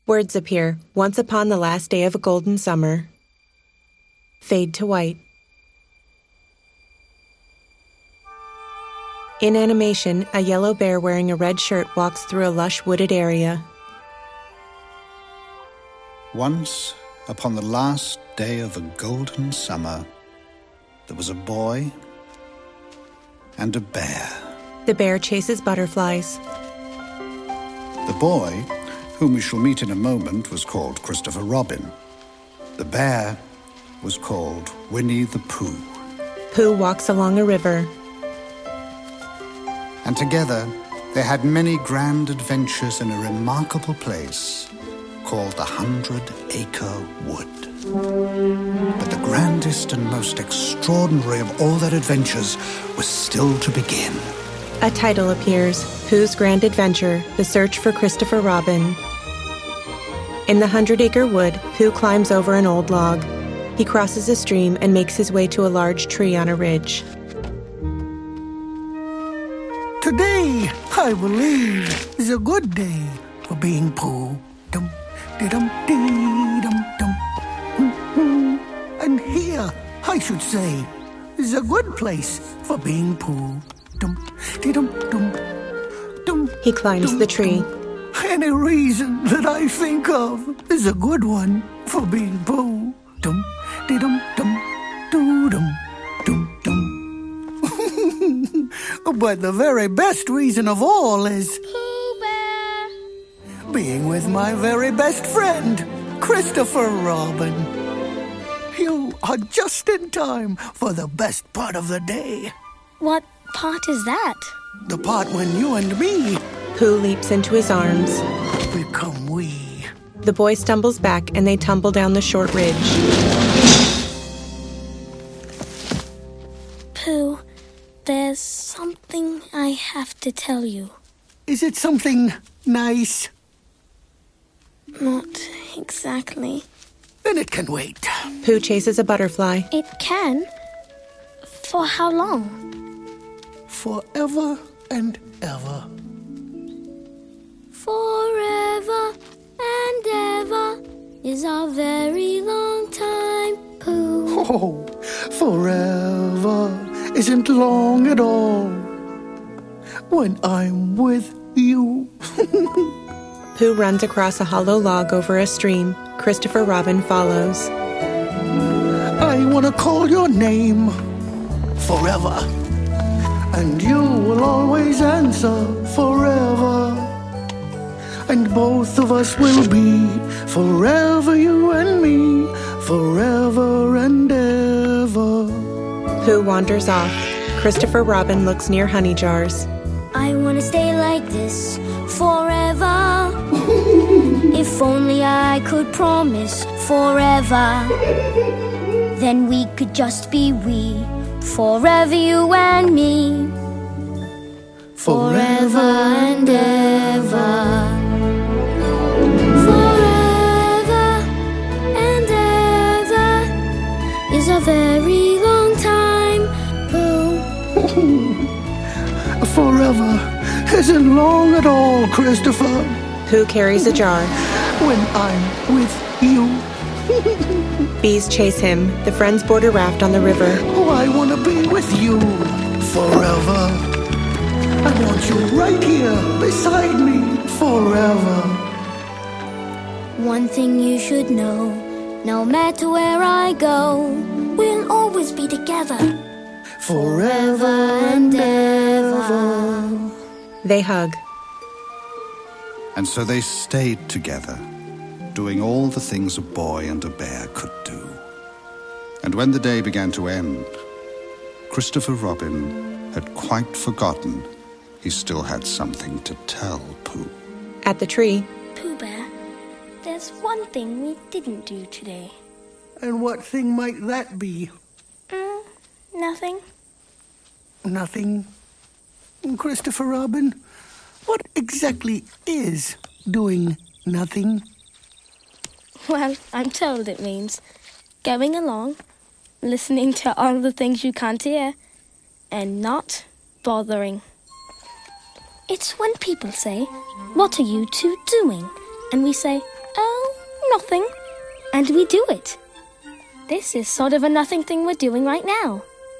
Words appear, once upon the last day of a golden summer. Fade to white. In animation, a yellow bear wearing a red shirt walks through a lush wooded area. Once, upon the last day of a golden summer, there was a boy and a bear. The bear chases butterflies. The boy, whom we shall meet in a moment, was called Christopher Robin. The bear was called Winnie the Pooh. Pooh walks along a river. And together they had many grand adventures in a remarkable place called the 100-Acre Wood. But the grandest and most extraordinary of all their adventures was still to begin. A title appears, Pooh's Grand Adventure, The Search for Christopher Robin. In the 100-Acre Wood, Pooh climbs over an old log. He crosses a stream and makes his way to a large tree on a ridge. Today, I believe, is a good day for being Pooh. Dum, dum, dum. And here, I should say, is a good place for being Pooh. Dum, dum, dum, dum. He climbs the tree. Any reason that I think of is a good one for being Pooh. Dum, dum, dum, dum, dum, dum. But the very best reason of all is Pooh Bear. Being with my very best friend, Christopher Robin. You are just in time for the best part of the day. What part is that? The part when you and me Pooh leaps into his arms. become we. The boy stumbles back and they tumble down the short ridge. Pooh, there's something I have to tell you. Is it something nice? Not exactly. Then it can wait. Pooh chases a butterfly. It can? For how long? Forever and ever. Forever and ever is a very long time, Pooh. Oh, forever isn't long at all when I'm with you. Pooh runs across a hollow log over a stream. Christopher Robin follows. I want to call your name forever, and you will always answer forever. And both of us will be forever, you and me, forever and ever. Pooh wanders off. Christopher Robin looks near honey jars. I want to stay like this forever. If only I could promise forever. Then we could just be we, forever you and me, forever and ever. Is a very long time, Pooh. Forever isn't long at all, Christopher. Pooh carries a jar. When I'm with you. Bees chase him. The friends board a raft on the river. Oh, I want to be with you forever. I want you right here beside me forever. One thing you should know, no matter where I go, we'll always be together, forever and ever. They hug. And so they stayed together, doing all the things a boy and a bear could do. And when the day began to end, Christopher Robin had quite forgotten he still had something to tell Pooh. At the tree, Pooh Bear, there's one thing we didn't do today. And what thing might that be? Nothing. Nothing. Christopher Robin, what exactly is doing nothing? Well, I'm told it means going along, listening to all the things you can't hear, and not bothering. It's when people say, "What are you two doing?" And we say, nothing, and we do it. This is sort of a nothing thing we're doing right now.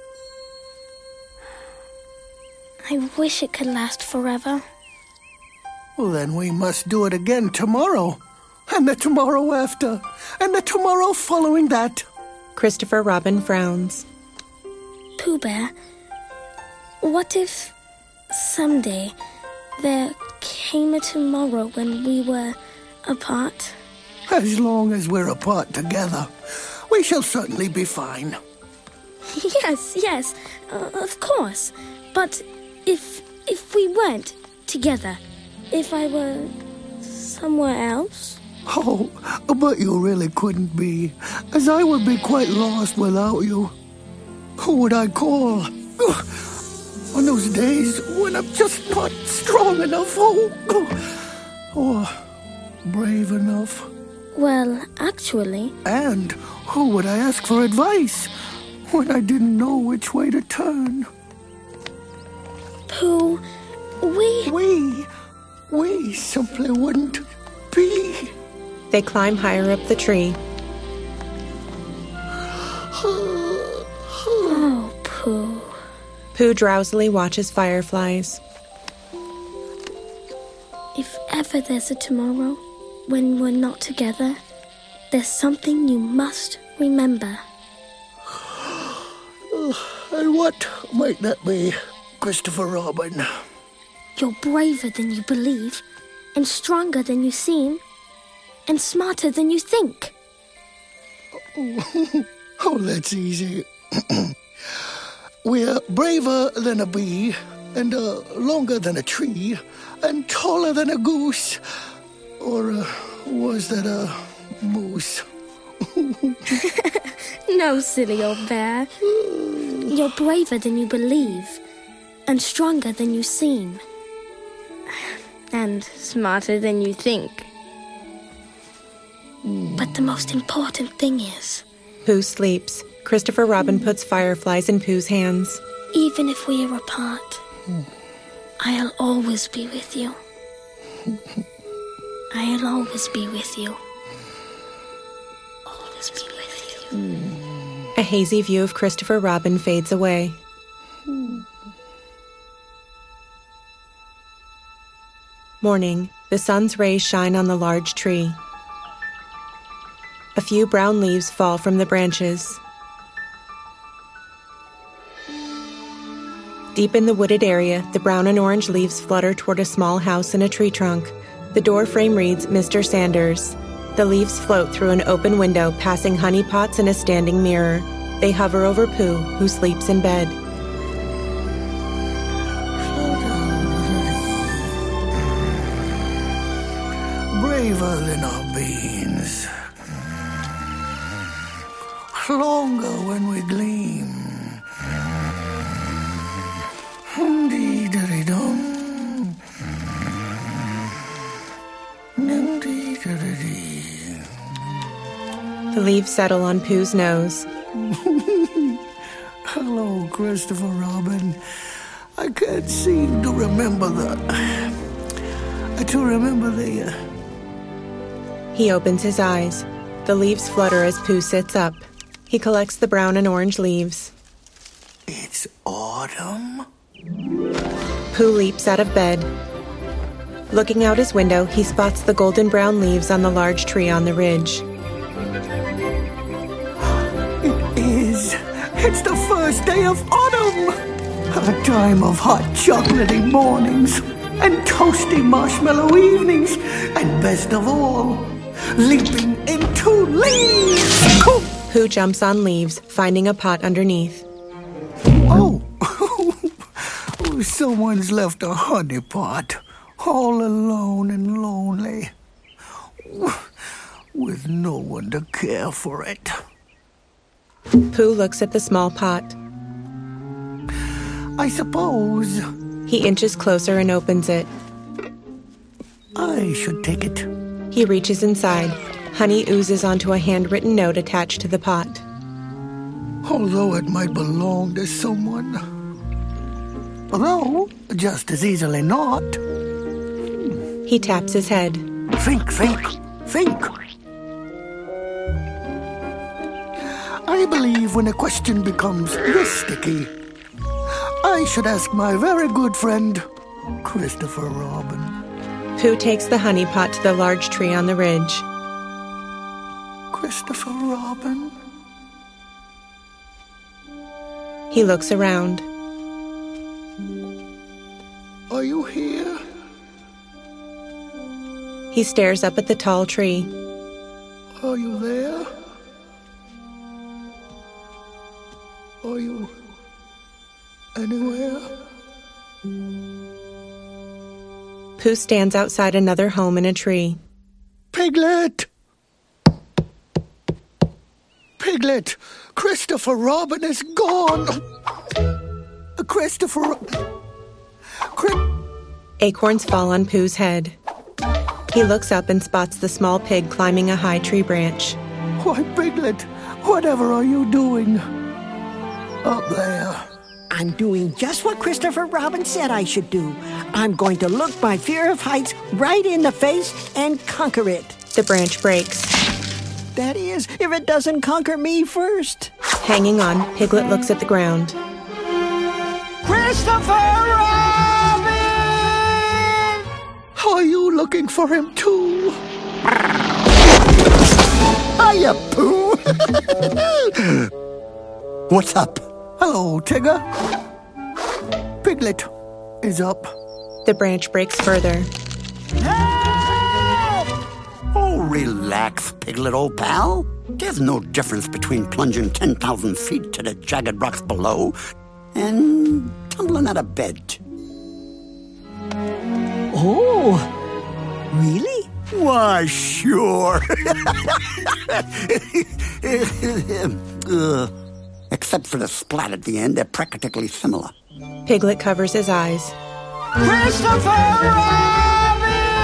I wish it could last forever. Well, then we must do it again tomorrow, and the tomorrow after, and the tomorrow following that. Christopher Robin frowns. Pooh Bear, what if someday there came a tomorrow when we were apart? As long as we're apart together, we shall certainly be fine. Yes, of course. But if we weren't together, if I were somewhere else? Oh, but you really couldn't be, as I would be quite lost without you. Who would I call? On those days when I'm just not strong enough, or brave enough. Well, actually... And who would I ask for advice when I didn't know which way to turn? Pooh, We simply wouldn't be. They climb higher up the tree. Oh, Pooh. Pooh drowsily watches fireflies. If ever there's a tomorrow when we're not together, there's something you must remember. And what might that be, Christopher Robin? You're braver than you believe, and stronger than you seem, and smarter than you think. Oh, that's easy. We're braver than a bee, and longer than a tree, and taller than a goose. Or was that a moose? No, silly old bear. You're braver than you believe, and stronger than you seem, and smarter than you think. But the most important thing is... Pooh sleeps. Christopher Robin puts fireflies in Pooh's hands. Even if we are apart, I'll always be with you. I'll always be with you. Always be with you. A hazy view of Christopher Robin fades away. Morning. The sun's rays shine on the large tree. A few brown leaves fall from the branches. Deep in the wooded area, the brown and orange leaves flutter toward a small house in a tree trunk. The door frame reads, Mr. Sanders. The leaves float through an open window, passing honey pots and a standing mirror. They hover over Pooh, who sleeps in bed. Braver than our beans. Longer when we gleam. Dee-da-dee-dum. Dee-da-dee-dee. The leaves settle on Pooh's nose. Hello, Christopher Robin. I can't seem to remember He opens his eyes. The leaves flutter as Pooh sits up. He collects the brown and orange leaves. It's autumn? Pooh leaps out of bed. Looking out his window, he spots the golden brown leaves on the large tree on the ridge. It is. It's the first day of autumn. A time of hot chocolatey mornings and toasty marshmallow evenings. And best of all, leaping into leaves. Pooh jumps on leaves, finding a pot underneath. Oh, someone's left a honey pot, all alone and lonely, with no one to care for it. Pooh looks at the small pot. I suppose He inches closer and opens it. I should take it. He reaches inside. Honey oozes onto a handwritten note attached to the pot. Although it might belong to someone. Although, just as easily not. He taps his head. Think. I believe when a question becomes this sticky, I should ask my very good friend, Christopher Robin. Pooh takes the honey pot to the large tree on the ridge. Christopher Robin? He looks around. Are you here? He stares up at the tall tree. Are you there? Are you anywhere? Pooh stands outside another home in a tree. Piglet! Piglet! Christopher Robin is gone! Christopher... Acorns fall on Pooh's head. He looks up and spots the small pig climbing a high tree branch. Why, Piglet, whatever are you doing up there? I'm doing just what Christopher Robin said I should do. I'm going to look my fear of heights right in the face and conquer it. The branch breaks. That is, if it doesn't conquer me first. Hanging on, Piglet looks at the ground. Christopher Robin! Are you looking for him too? Hiya, Pooh! What's up? Hello, Tigger. Piglet is up. The branch breaks further. Oh, relax, Piglet, old pal. There's no difference between plunging 10,000 feet to the jagged rocks below and tumbling out of bed. Oh, really? Why, sure. Except for the splat at the end, they're practically similar. Piglet covers his eyes. Christopher Robin!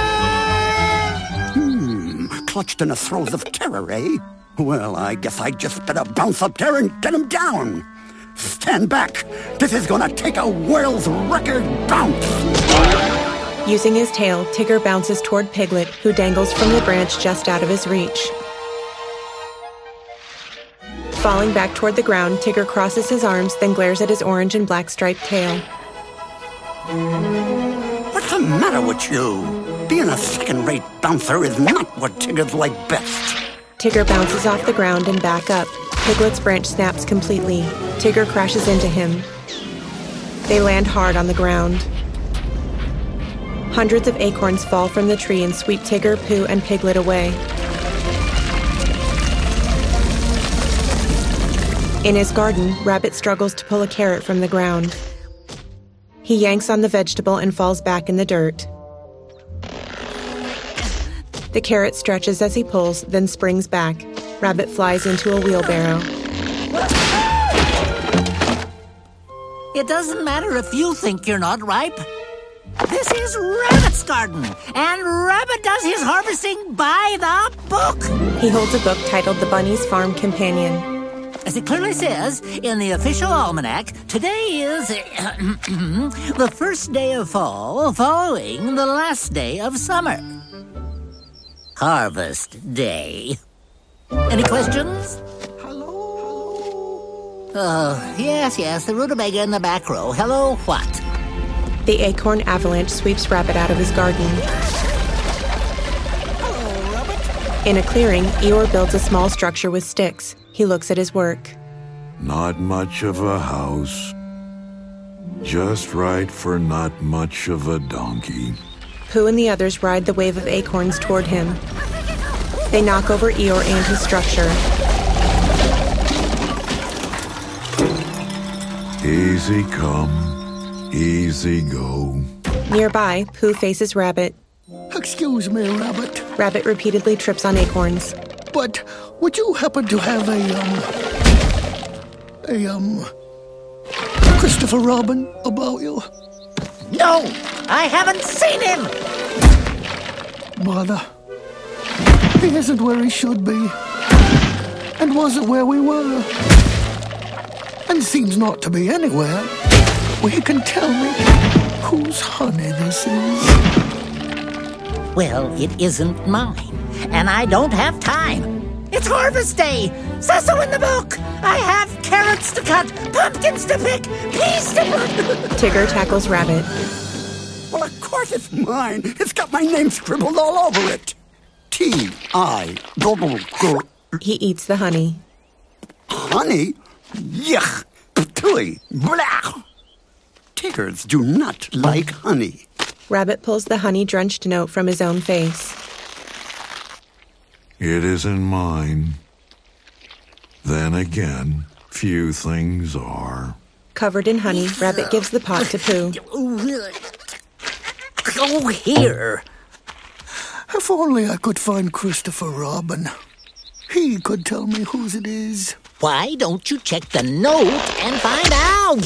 Clutched in the throes of terror, eh? Well, I guess I just better bounce up there and get him down. Stand back. This is gonna take a world's record bounce. Using his tail, Tigger bounces toward Piglet, who dangles from the branch just out of his reach. Falling back toward the ground, Tigger crosses his arms, then glares at his orange and black striped tail. What's the matter with you? Being a second-rate bouncer is not what Tiggers like best. Tigger bounces off the ground and back up. Piglet's branch snaps completely. Tigger crashes into him. They land hard on the ground. Hundreds of acorns fall from the tree and sweep Tigger, Pooh, and Piglet away. In his garden, Rabbit struggles to pull a carrot from the ground. He yanks on the vegetable and falls back in the dirt. The carrot stretches as he pulls, then springs back. Rabbit flies into a wheelbarrow. It doesn't matter if you think you're not ripe. This is Rabbit's garden, and Rabbit does his harvesting by the book. He holds a book titled The Bunny's Farm Companion. As it clearly says in the official almanac, today is the first day of fall following the last day of summer. Harvest Day. Any questions? Hello? Oh, yes, the rutabaga in the back row. Hello, what? The acorn avalanche sweeps Rabbit out of his garden. Hello, Rabbit. In a clearing, Eeyore builds a small structure with sticks. He looks at his work. Not much of a house. Just right for not much of a donkey. Pooh and the others ride the wave of acorns toward him. They knock over Eeyore and his structure. Easy come, easy go. Nearby, Pooh faces Rabbit. Excuse me, Rabbit, Rabbit repeatedly trips on acorns. but would you happen to have a Christopher Robin about you? No, I haven't seen him. Mother, he isn't where he should be, and wasn't where we were, and seems not to be anywhere where he can tell me whose honey this is. Well, it isn't mine, and I don't have time. It's harvest day! Says so in the book! I have carrots to cut, pumpkins to pick, peas to put... Tigger tackles Rabbit. Well, of course it's mine. It's got my name scribbled all over it. T-I-double-G. He eats the honey. Honey? Yuck! Ptooey! Blah! Tiggers do not like honey. Rabbit pulls the honey-drenched note from his own face. It isn't mine. Then again, few things are. Covered in honey, Rabbit gives the pot to Pooh. Oh, here. If only I could find Christopher Robin. He could tell me whose it is. Why don't you check the note and find out?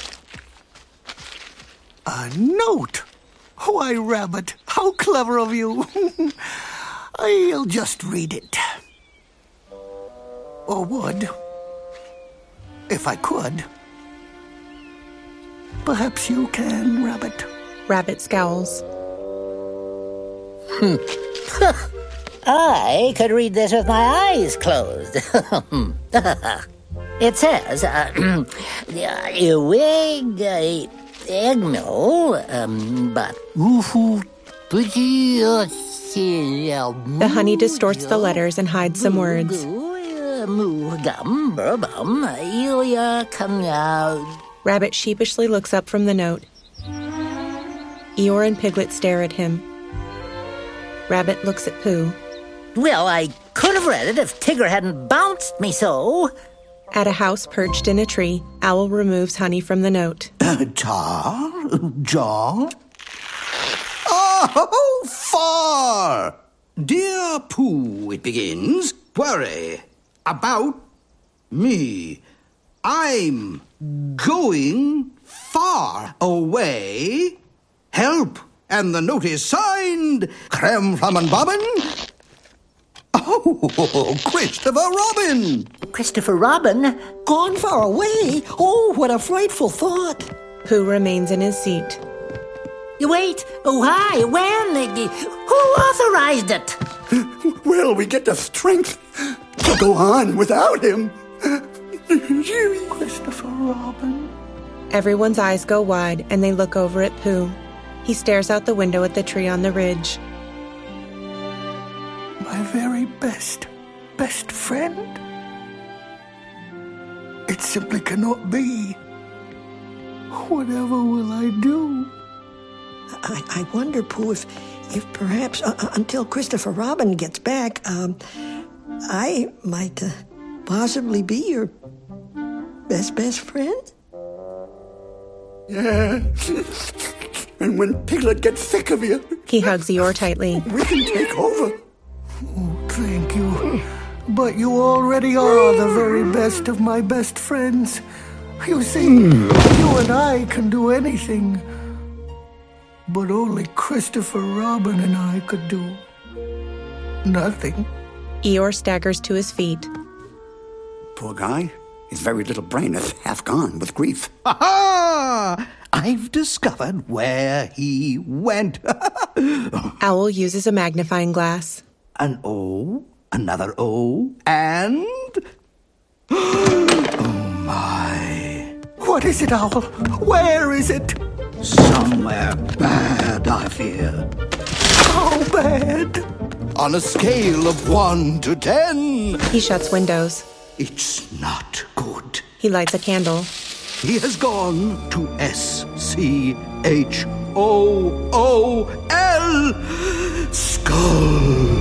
A note? Why, Rabbit, how clever of you. I'll just read it. Or would. If I could. Perhaps you can, Rabbit. Rabbit scowls. I could read this with my eyes closed. It says, but... The honey distorts the letters and hides some words. Rabbit sheepishly looks up from the note. Eeyore and Piglet stare at him. Rabbit looks at Pooh. Well, I could have read it if Tigger hadn't bounced me so. At a house perched in a tree, Owl removes honey from the note. Jaw? Oh, far! Dear Pooh, it begins, worry about me. I'm going far away. Help! And the note is signed, Creme Flamen Bobbin. Oh, Christopher Robin! Christopher Robin? Gone far away? Oh, what a frightful thought. Pooh remains in his seat. Wait, why, when? Who authorized it? Will we get the strength to go on without him? Christopher Robin. Everyone's eyes go wide, and they look over at Pooh. He stares out the window at the tree on the ridge. My very best friend? It simply cannot be. Whatever will I do? I wonder, Pooh, if perhaps until Christopher Robin gets back, I might possibly be your best friend? Yeah. And when Piglet gets sick of you, He hugs Eeyore tightly. we can take over. Oh, thank you. But you already are the very best of my best friends. You see, you and I can do anything. But only Christopher Robin and I could do nothing. Eeyore staggers to his feet. Poor guy. His very little brain is half gone with grief. Ha-ha! I've discovered where he went. Owl uses a magnifying glass. An O, another O, and... Oh, my. What is it, Owl? Where is it? Somewhere bad, I fear. How bad? On a scale of 1 to 10, He shuts windows. it's not good. He lights a candle. He has gone to S-C-H-O-O-L. Skull.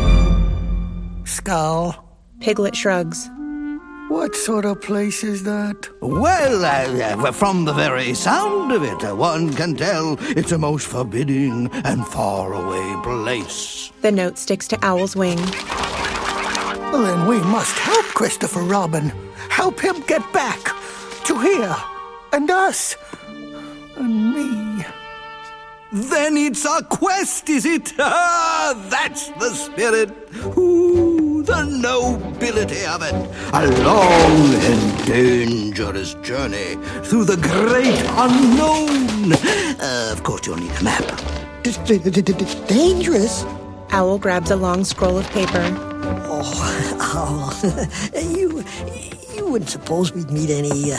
Skull. Piglet shrugs. What sort of place is that? Well, from the very sound of it, one can tell it's a most forbidding and faraway place. The note sticks to Owl's wing. Well, then we must help Christopher Robin. Help him get back to here. And us. And me. Then it's a quest, is it? Ah, that's the spirit. Ooh, the nobility of it. A long and dangerous journey through the great unknown. Of course, you'll need a map. Dangerous? Owl grabs a long scroll of paper. Oh, Owl, you wouldn't suppose we'd meet any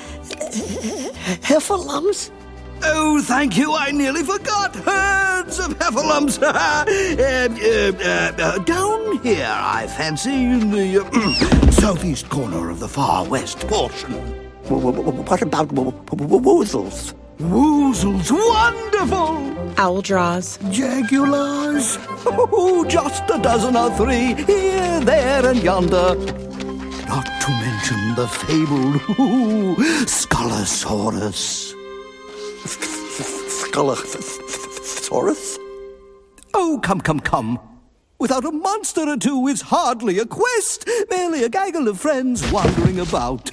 heffalumps? Oh, thank you, I nearly forgot. Herds of heffalumps. Down here, I fancy, in the southeast corner of the far west portion. What about woozles? Woozles, wonderful! Owl draws. Jaguars? Oh, just a dozen or three, here, there, and yonder. Not to mention the fabled Scolosaurus. Scolosaurus? Oh, come. Without a monster or two, it's hardly a quest, merely a gaggle of friends wandering about.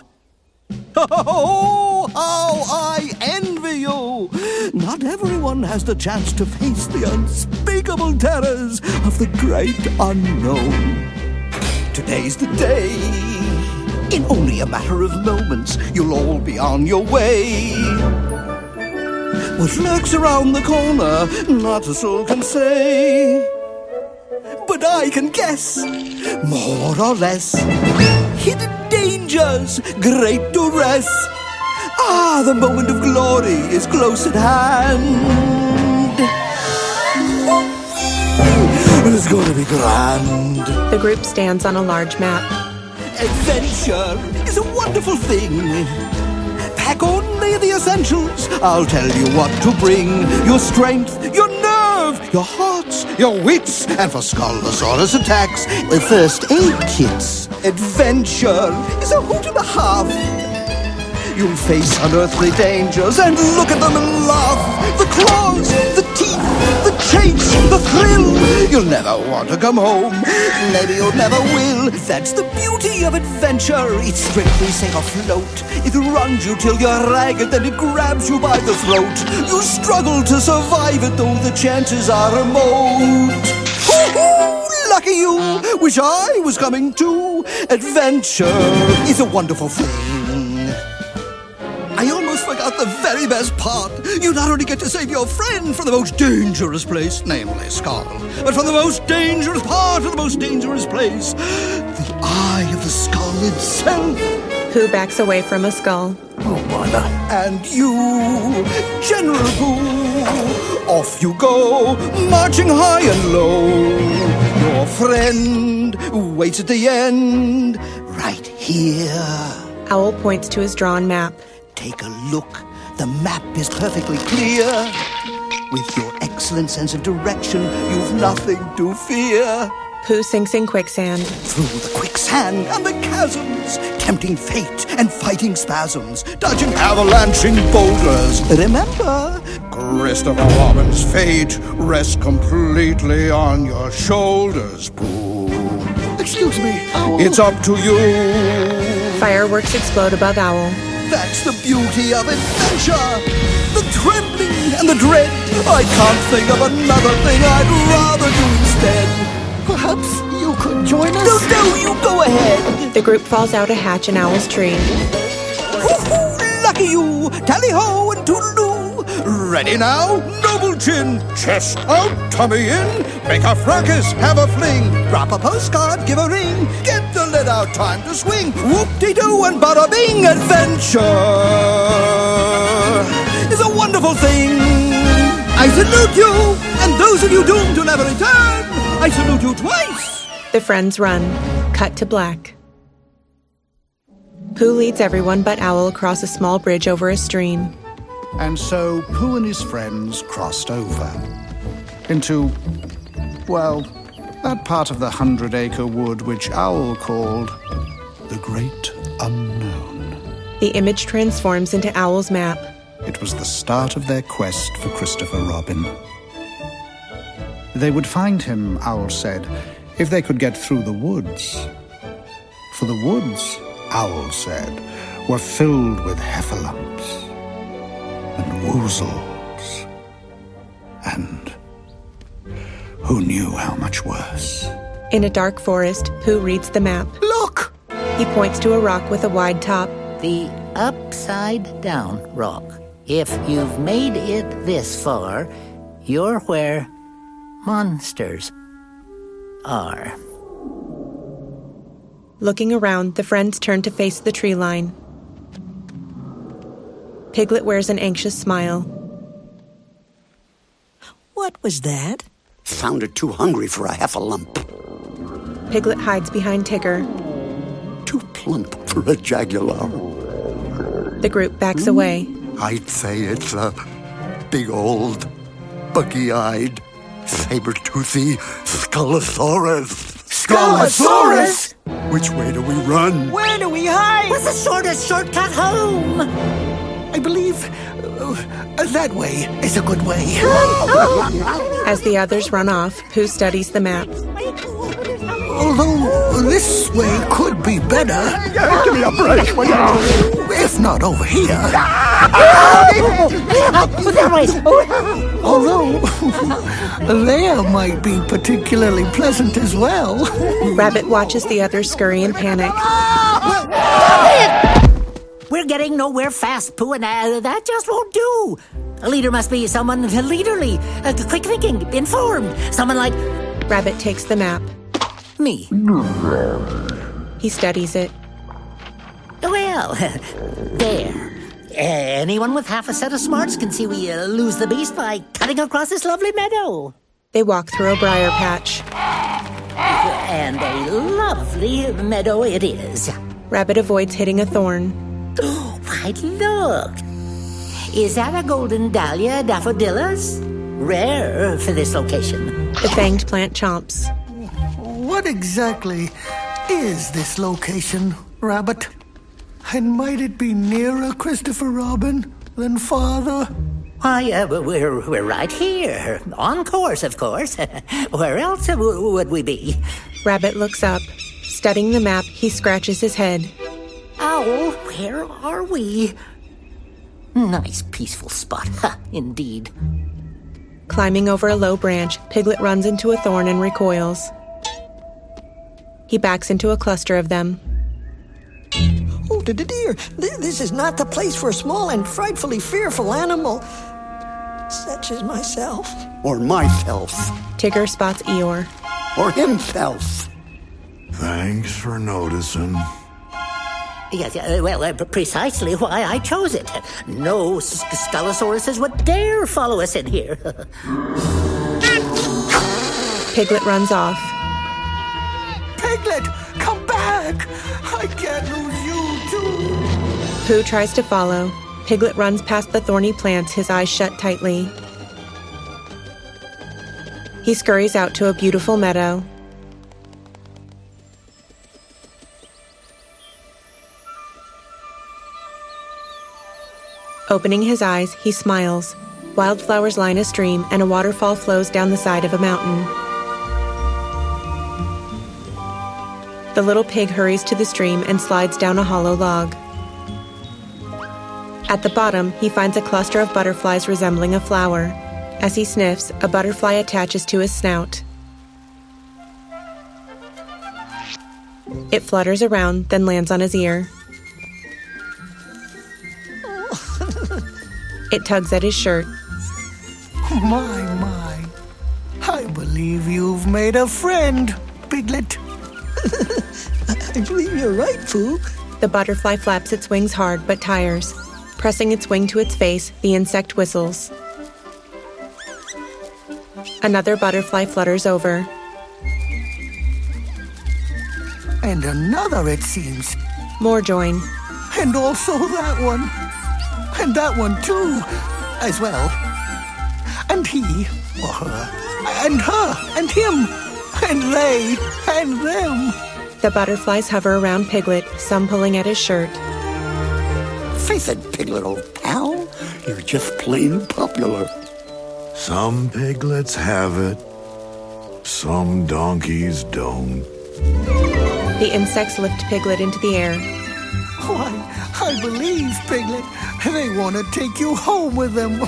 Oh, how I envy you! Not everyone has the chance to face the unspeakable terrors of the great unknown. Today's the day. In only a matter of moments, you'll all be on your way. What lurks around the corner, not a soul can say. But I can guess, more or less. Hidden dangers, great duress. Ah, the moment of glory is close at hand. It's going to be grand. The group stands on a large map. Adventure is a wonderful thing. Pack only the essentials. I'll tell you what to bring. Your strength, your nerve, your hearts, your wits, and for Scolosaurus attacks, first aid kits. Adventure is a hoot and a half. You'll face unearthly dangers and look at them and laugh. The claws, the teeth, the chase, the thrill. You'll never want to come home. Maybe you'll never will. That's the beauty of adventure. It's strictly safe afloat. It runs you till you're ragged, then it grabs you by the throat. You struggle to survive it, though the chances are remote. Hoo-hoo! Lucky you! Wish I was coming too. Adventure is a wonderful thing. I almost forgot the very best part. You not only get to save your friend from the most dangerous place, namely Skull, but from the most dangerous part of the most dangerous place, the eye of the skull itself. Pooh backs away from a skull. Oh, bother. And you, General Pooh, off you go, marching high and low. Your friend waits at the end, right here. Owl points to his drawn map. Take a look. The map is perfectly clear. With your excellent sense of direction, you've nothing to fear. Pooh sinks in quicksand. Through the quicksand and the chasms, tempting fate and fighting spasms, dodging avalanching boulders. Remember, Christopher Robin's fate rests completely on your shoulders, Pooh. Excuse me, Owl. It's up to you. Fireworks explode above Owl. That's the beauty of adventure. The trembling and the dread. I can't think of another thing I'd rather do instead. Perhaps you could join us? No, you go ahead. The group falls out a hatch in Owl's tree. Hoo-hoo, lucky you. Tally-ho and toodaloo. Ready now? Noble chin. Chest out, tummy in. Make a fracas, have a fling. Drop a postcard, give a ring. Get the lid out, time to swing. Whoop-de-doo and bada-bing. Adventure is a wonderful thing. I salute you, and those of you doomed to never return, I salute you twice. The friends run. Cut to black. Pooh leads everyone but Owl across a small bridge over a stream. And so Pooh and his friends crossed over into, well, that part of the 100-acre wood which Owl called the Great Unknown. The image transforms into Owl's map. It was the start of their quest for Christopher Robin. They would find him, Owl said, if they could get through the woods. For the woods, Owl said, were filled with heffalumps and woozles, and who knew how much worse? In a dark forest, Pooh reads the map. Look! He points to a rock with a wide top. The upside-down rock. If you've made it this far, you're where monsters are. Looking around, the friends turn to face the tree line. Piglet wears an anxious smile. What was that? Sounded too hungry for a half a lump. Piglet hides behind Tigger. Too plump for a jaguar. The group backs away. I'd say it's a big old, buggy-eyed, saber-toothy Skullosaurus. Skullosaurus? Which way do we run? Where do we hide? What's the shortest shortcut home? I believe that way is a good way. As the others run off, Pooh studies the map. Although this way could be better. Give me a break, will you? If not over here. That way. Although there might be particularly pleasant as well. Rabbit watches the others scurry in panic. We're getting nowhere fast, Pooh, and that just won't do. A leader must be someone leaderly, quick-thinking, informed. Someone like... Rabbit takes the map. Me. He studies it. Well, there. Anyone with half a set of smarts can see we lose the beast by cutting across this lovely meadow. They walk through a briar patch. And a lovely meadow it is. Rabbit avoids hitting a thorn. Why, look. Is that a golden dahlia daffodilus? Rare for this location. The fanged plant chomps. What exactly is this location, Rabbit? And might it be nearer Christopher Robin than farther? Why, we're right here. On course, of course. Where else would we be? Rabbit looks up. Studying the map, he scratches his head. Owl, where are we? Nice, peaceful spot. Ha, indeed. Climbing over a low branch, Piglet runs into a thorn and recoils. He backs into a cluster of them. Oh, dear. This is not the place for a small and frightfully fearful animal, such as myself. Or myself. Tigger spots Eeyore. Or himself. Thanks for noticing. Yes, well, precisely why I chose it. No Skullosauruses would dare follow us in here. Piglet runs off. Piglet, come back! I can't lose you, too! Pooh tries to follow. Piglet runs past the thorny plants, his eyes shut tightly. He scurries out to a beautiful meadow. Opening his eyes, he smiles. Wildflowers line a stream, and a waterfall flows down the side of a mountain. The little pig hurries to the stream and slides down a hollow log. At the bottom, he finds a cluster of butterflies resembling a flower. As he sniffs, a butterfly attaches to his snout. It flutters around, then lands on his ear. It tugs at his shirt. My. I believe you've made a friend, Piglet. I believe you're right, Pooh. The butterfly flaps its wings hard but tires. Pressing its wing to its face, the insect whistles. Another butterfly flutters over. And another, it seems. More join. And also that one. And that one, too, as well. And he, or her, and her, and him, and they, and them. The butterflies hover around Piglet, some pulling at his shirt. Face it, Piglet, old pal. You're just plain popular. Some piglets have it. Some donkeys don't. The insects lift Piglet into the air. Why, I believe, Piglet, they want to take you home with them.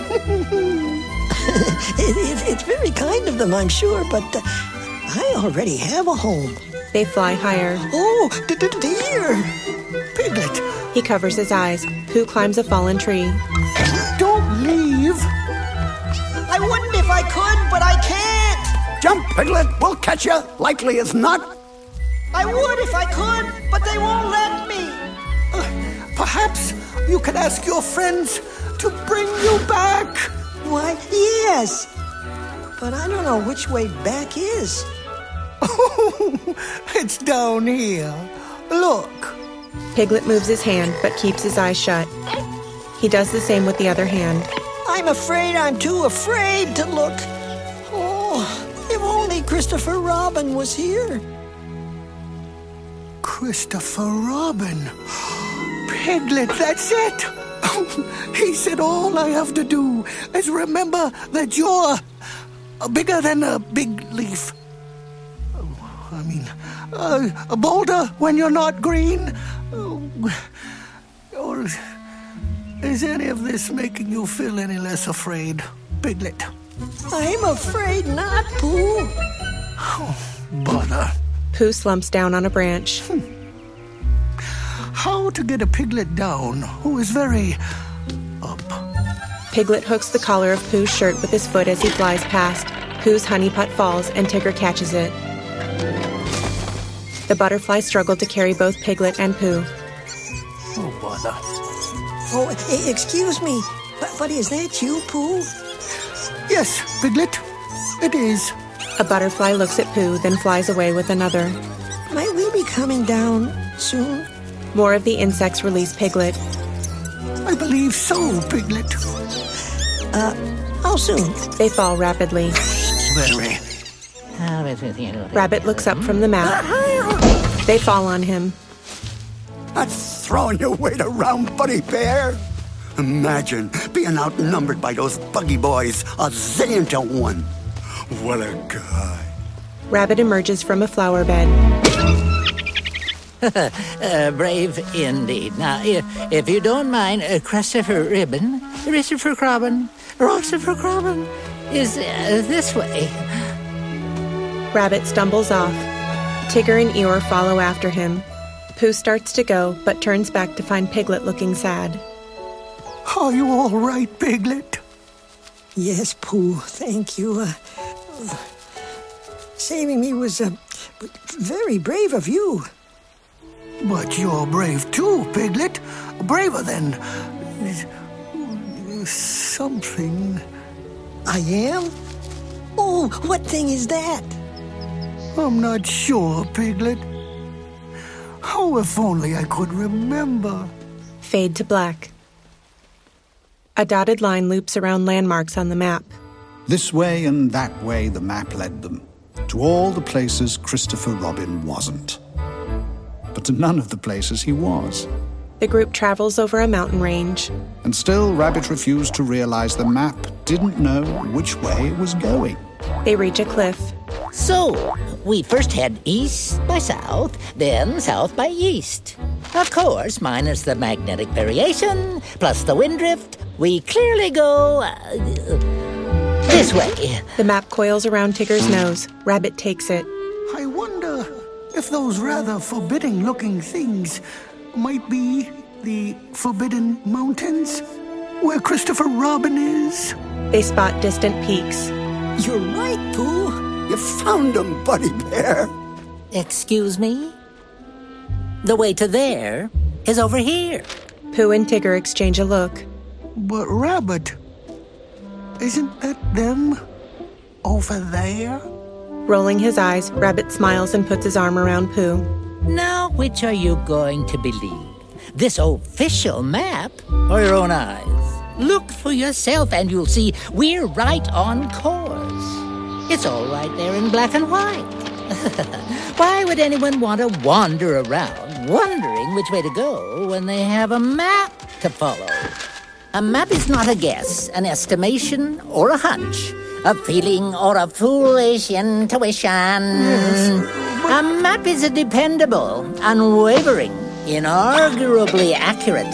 It's very kind of them, I'm sure, but I already have a home. They fly higher. Oh, dear. Piglet. He covers his eyes. Pooh climbs a fallen tree. Don't leave. I wouldn't if I could, but I can't. Jump, Piglet. We'll catch you. Likely as not. I would if I could, but they won't let me. Perhaps you can ask your friends to bring you back. Why, yes. But I don't know which way back is. It's down here. Look. Piglet moves his hand but keeps his eyes shut. He does the same with the other hand. I'm afraid I'm too afraid to look. Oh, if only Christopher Robin was here. Christopher Robin. Piglet, that's it. He said all I have to do is remember that you're bigger than a big leaf. I mean, a boulder when you're not green. Or is any of this making you feel any less afraid, Piglet? I'm afraid not, Pooh. Oh, bother. Pooh slumps down on a branch. How to get a piglet down who is very up? Piglet hooks the collar of Pooh's shirt with his foot as he flies past. Pooh's honey pot falls and Tigger catches it. The butterflies struggle to carry both Piglet and Pooh. Oh, bother. Oh, excuse me, but is that you, Pooh? Yes, Piglet, it is. A butterfly looks at Pooh, then flies away with another. Might we be coming down soon? More of the insects release Piglet. I believe so, Piglet. How soon? They fall rapidly. Very. Rabbit looks up from the map. They fall on him. That's throwing your weight around, Buddy Bear. Imagine being outnumbered by those buggy boys, a zillion to one. What a guy. Rabbit emerges from a flower bed. Brave indeed. Now, if you don't mind, Christopher Robin is this way. Rabbit stumbles off. Tigger and Eeyore follow after him. Pooh starts to go, but turns back to find Piglet looking sad. Are you all right, Piglet? Yes, Pooh, thank you. Saving me was very brave of you. But you're brave too, Piglet. Braver than something. I am? Oh, what thing is that? I'm not sure, Piglet. Oh, if only I could remember. Fade to black. A dotted line loops around landmarks on the map. This way and that way the map led them, to all the places Christopher Robin wasn't. But to none of the places he was. The group travels over a mountain range. And still Rabbit refused to realize the map didn't know which way it was going. They reach a cliff. So, we first head east by south, then south by east. Of course, minus the magnetic variation, plus the wind drift, we clearly go this way. The map coils around Tigger's nose. Rabbit takes it. I wonder if those rather forbidding-looking things might be the Forbidden Mountains, where Christopher Robin is. They spot distant peaks. You're right, Pooh. You found him, Buddy Bear. Excuse me? The way to there is over here. Pooh and Tigger exchange a look. But Rabbit, isn't that them over there? Rolling his eyes, Rabbit smiles and puts his arm around Pooh. Now, which are you going to believe? This official map or your own eyes? Look for yourself and you'll see we're right on course. It's all right there in black and white. Why would anyone want to wander around wondering which way to go when they have a map to follow? A map is not a guess, an estimation, or a hunch, a feeling or a foolish intuition. Yes, A map is a dependable, unwavering, inarguably accurate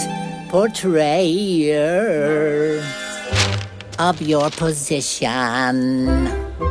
portrayer of your position.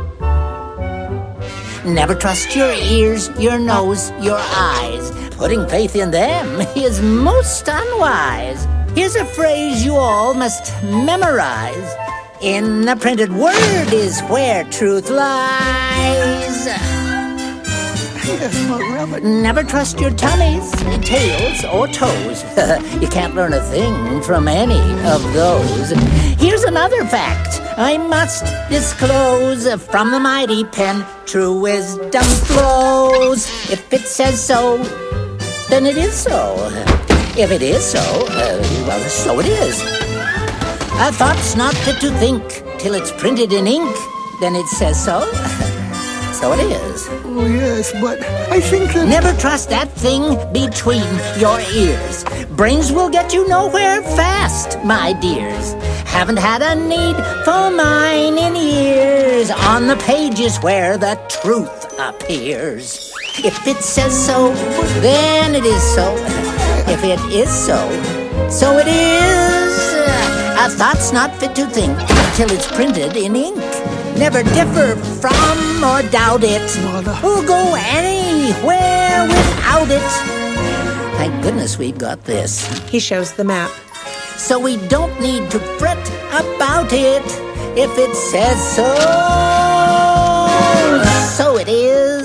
Never trust your ears, your nose, your eyes. Putting faith in them is most unwise. Here's a phrase you all must memorize. In the printed word is where truth lies. Yes, but but... Never trust your tummies, tails, or toes. You can't learn a thing from any of those. Here's another fact I must disclose. From the mighty pen, true wisdom flows. If it says so, then it is so. If it is so, well, so it is. A thought's not fit to think till it's printed in ink. Then it says so. So it is. Oh, yes, but I think that... Never trust that thing between your ears. Brains will get you nowhere fast, my dears. Haven't had a need for mine in years. On the pages where the truth appears. If it says so, then it is so. If it is so, so it is. A thought's not fit to think till it's printed in ink. Never differ from or doubt it, or go anywhere without it. Thank goodness we've got this. He shows the map. So we don't need to fret about it. If it says so, so it is.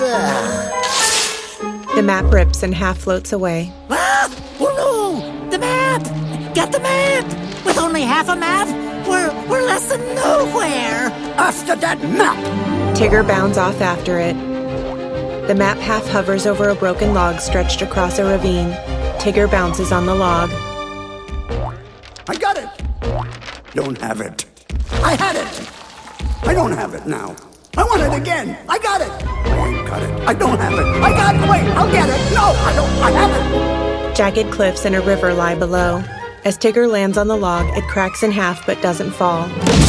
The map rips and half floats away. Ah! Oh no! The map! Get the map! With only half a map, we're less than nowhere. After that map! Tigger bounds off after it. The map half hovers over a broken log stretched across a ravine. Tigger bounces on the log. I got it! Don't have it. I had it! I don't have it now. I want it again! I got it! I ain't got it. I don't have it. I got it! Wait, I'll get it! No, I don't. I have it! Jagged cliffs and a river lie below. As Tigger lands on the log, it cracks in half but doesn't fall.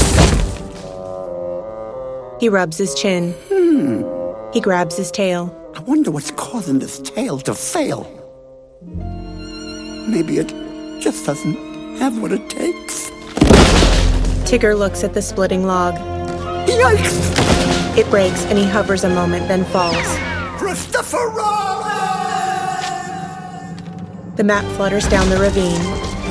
He rubs his chin. He grabs his tail. I wonder what's causing this tail to fail. Maybe it just doesn't have what it takes. Tigger looks at the splitting log. Yikes! It breaks and he hovers a moment, then falls. Christopher Robin! The map flutters down the ravine.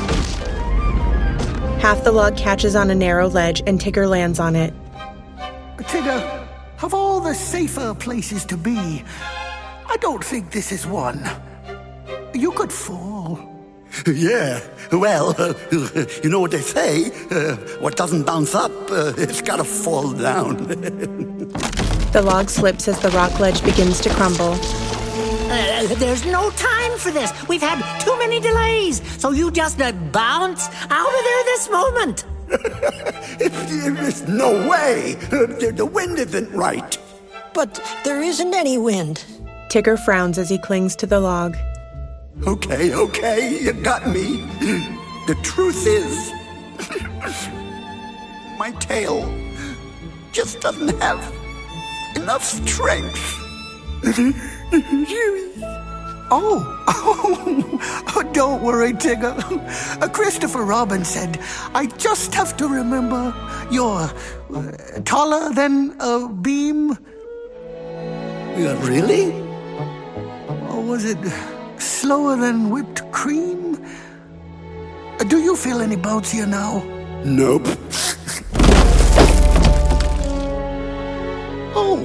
Half the log catches on a narrow ledge and Tigger lands on it. Tigger, of all the safer places to be, I don't think this is one. You could fall. Yeah, well, you know what they say, what doesn't bounce up, it's gotta fall down. The log slips as the rock ledge begins to crumble. There's no time for this. We've had too many delays. So you just bounce out of there this moment. There's no way. The wind isn't right. But there isn't any wind. Tigger frowns as he clings to the log. Okay, you got me. The truth is, my tail just doesn't have enough strength. Oh, don't worry, Tigger. Christopher Robin said, I just have to remember you're taller than a beam. Really? Or was it slower than whipped cream? Do you feel any bouncier now? Nope. Oh.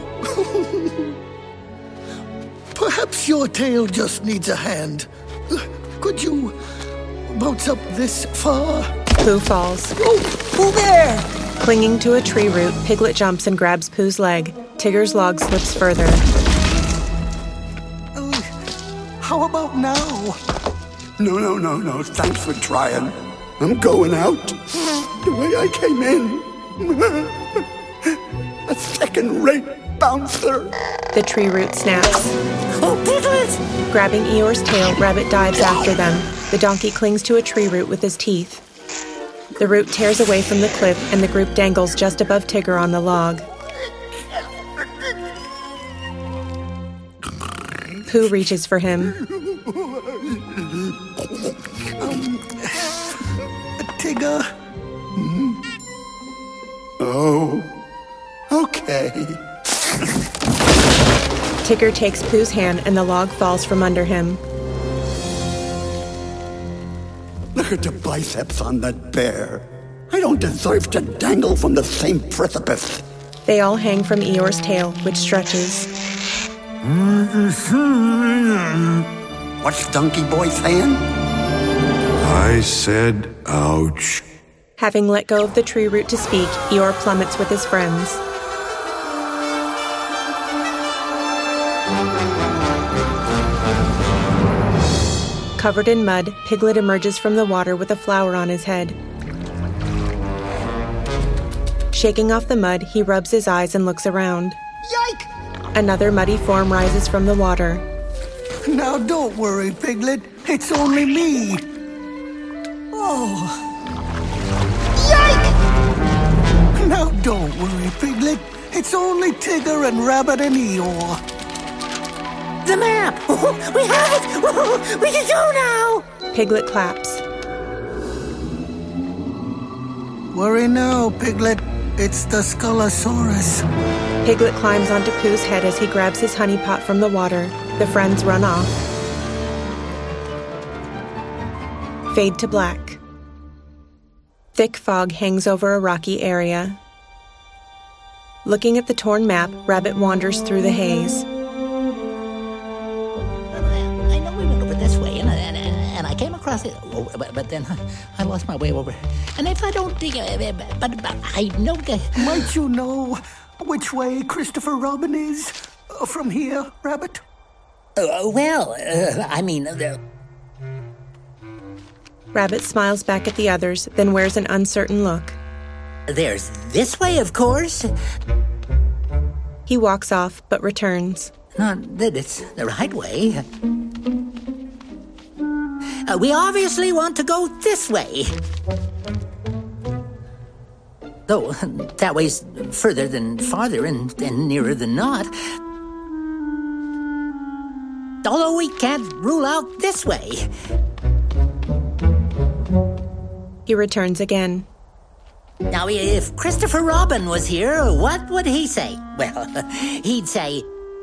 Perhaps your tail just needs a hand. Could you bounce up this far? Pooh falls. Oh, Pooh Bear! Clinging to a tree root, Piglet jumps and grabs Pooh's leg. Tigger's log slips further. How about now? No. Thanks for trying. I'm going out the way I came in. A second-rate bouncer. The tree root snaps. Oh, Piglet! Grabbing Eeyore's tail, Rabbit dives after them. The donkey clings to a tree root with his teeth. The root tears away from the cliff, and the group dangles just above Tigger on the log. Pooh reaches for him. Tigger. Oh, okay. Tigger takes Pooh's hand and the log falls from under him. Look at the biceps on that bear. I don't deserve to dangle from the same precipice. They all hang from Eeyore's tail, which stretches. What's Donkey Boy saying? I said, ouch. Having let go of the tree root to speak, Eeyore plummets with his friends. Covered in mud, Piglet emerges from the water with a flower on his head. Shaking off the mud, he rubs his eyes and looks around. Yike! Another muddy form rises from the water. Now don't worry, Piglet. It's only me. Oh, Now don't worry, Piglet. It's only Tigger and Rabbit and Eeyore. The map! We have it! We can go now! Piglet claps. Worry no, Piglet. It's the Skullosaurus. Piglet climbs onto Pooh's head as he grabs his honey pot from the water. The friends run off. Fade to black. Thick fog hangs over a rocky area. Looking at the torn map, Rabbit wanders through the haze. I know we went over this way, and I came across it, but then I lost my way over. And if I don't dig, but I know that... Might you know which way Christopher Robin is from here, Rabbit? Rabbit smiles back at the others, then wears an uncertain look. There's this way, of course. He walks off, but returns. Not that it's the right way. We obviously want to go this way. Though that way's further than farther and nearer than not. Although we can't rule out this way. He returns again. Now, if Christopher Robin was here, what would he say? Well, he'd say,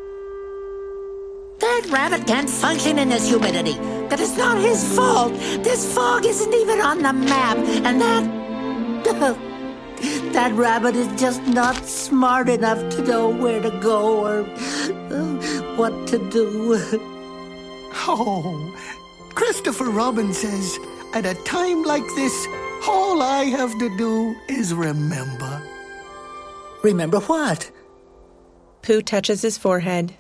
that rabbit can't function in this humidity. That it's not his fault. This fog isn't even on the map. And that rabbit is just not smart enough to know where to go or what to do. Oh, Christopher Robin says, at a time like this, all I have to do is remember. Remember what? Pooh touches his forehead.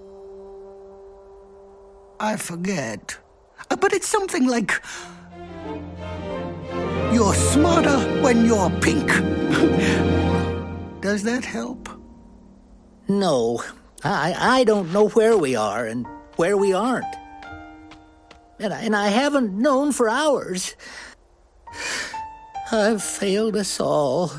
I forget. But it's something like, you're smarter when you're pink. Does that help? No. I don't know where we are and where we aren't. And I haven't known for hours. I've failed us all.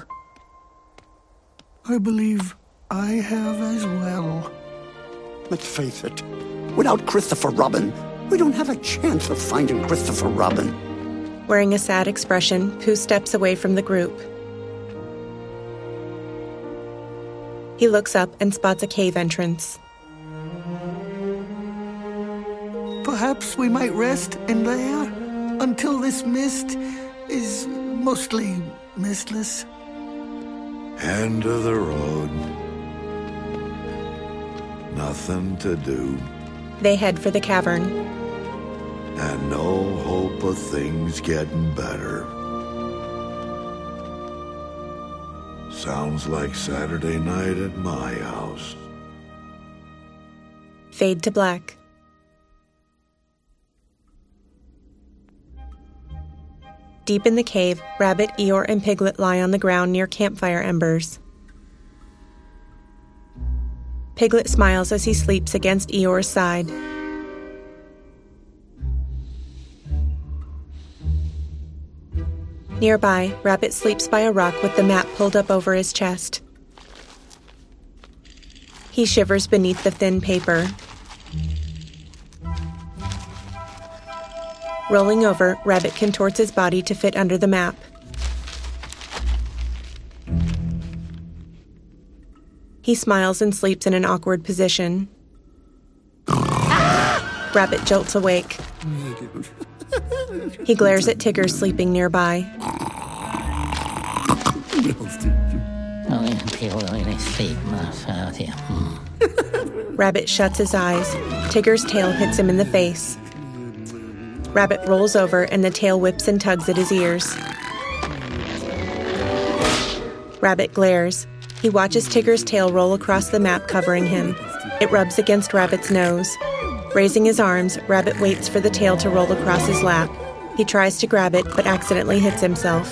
I believe I have as well. Let's face it, without Christopher Robin, we don't have a chance of finding Christopher Robin. Wearing a sad expression, Pooh steps away from the group. He looks up and spots a cave entrance. Perhaps we might rest in there until this mist is mostly mistless. End of the road. Nothing to do. They head for the cavern. And no hope of things getting better. Sounds like Saturday night at my house. Fade to black. Deep in the cave, Rabbit, Eeyore, and Piglet lie on the ground near campfire embers. Piglet smiles as he sleeps against Eeyore's side. Nearby, Rabbit sleeps by a rock with the map pulled up over his chest. He shivers beneath the thin paper. Rolling over, Rabbit contorts his body to fit under the map. He smiles and sleeps in an awkward position. Rabbit jolts awake. He glares at Tigger sleeping nearby. Rabbit shuts his eyes. Tigger's tail hits him in the face. Rabbit rolls over and the tail whips and tugs at his ears. Rabbit glares. He watches Tigger's tail roll across the map covering him. It rubs against Rabbit's nose. Raising his arms, Rabbit waits for the tail to roll across his lap. He tries to grab it, but accidentally hits himself.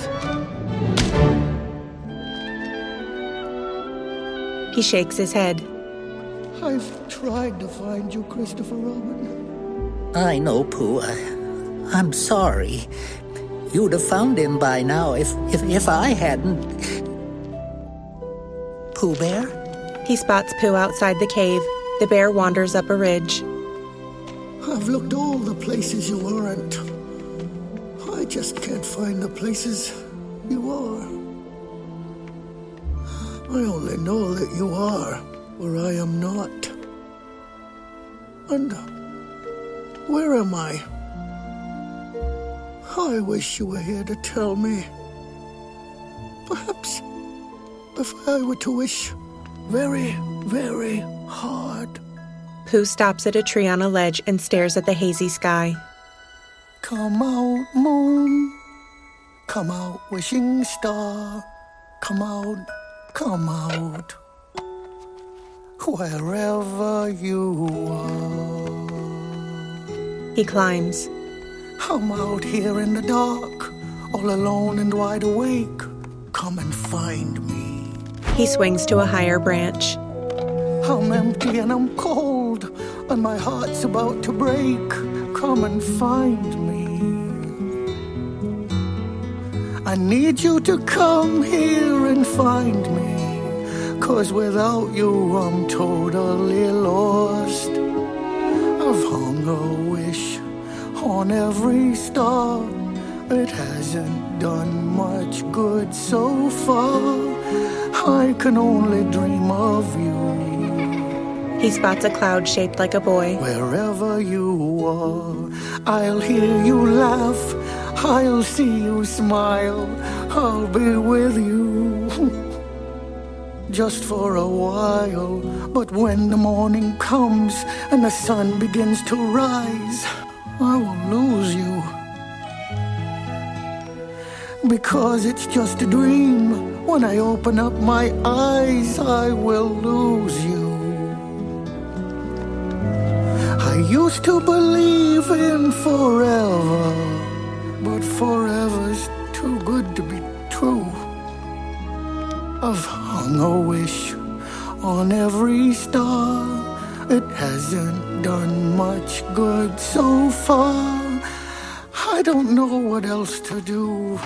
He shakes his head. I've tried to find you, Christopher Robin. I know, Pooh. I'm sorry. You'd have found him by now if I hadn't. Pooh Bear? He spots Pooh outside the cave. The bear wanders up a ridge. I've looked all the places you aren't. I just can't find the places you are. I only know that you are where I am not. And where am I? I wish you were here to tell me. Perhaps if I were to wish very, very hard. Pooh stops at a tree on a ledge and stares at the hazy sky. Come out, moon. Come out, wishing star. Come out, come out. Wherever you are. He climbs. I'm out here in the dark, all alone and wide awake. Come and find me. He swings to a higher branch. I'm empty and I'm cold, and my heart's about to break. Come and find me. I need you to come here and find me, 'cause without you I'm totally lost. I've hung a wish on every star. It hasn't done much good so far. I can only dream of you. He spots a cloud shaped like a boy. Wherever you are, I'll hear you laugh. I'll see you smile. I'll be with you. Just for a while. But when the morning comes and the sun begins to rise, I will lose you. Because it's just a dream. When I open up my eyes, I will lose you. I used to believe in forever, but forever's too good to be true. I've hung a wish on every star. It hasn't done much good so far. I don't know what else to do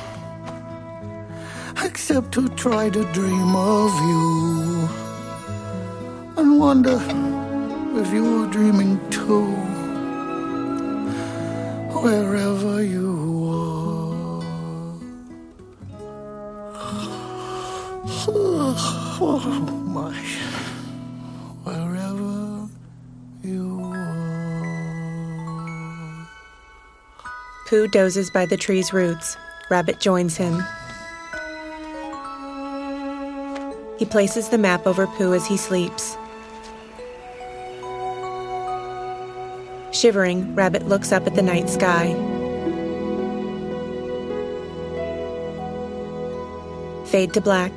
except to try to dream of you and wonder if you're dreaming too, wherever you are. Oh my, wherever you are. Pooh dozes by the tree's roots. Rabbit joins him. He places the map over Pooh as he sleeps. Shivering, Rabbit looks up at the night sky. Fade to black.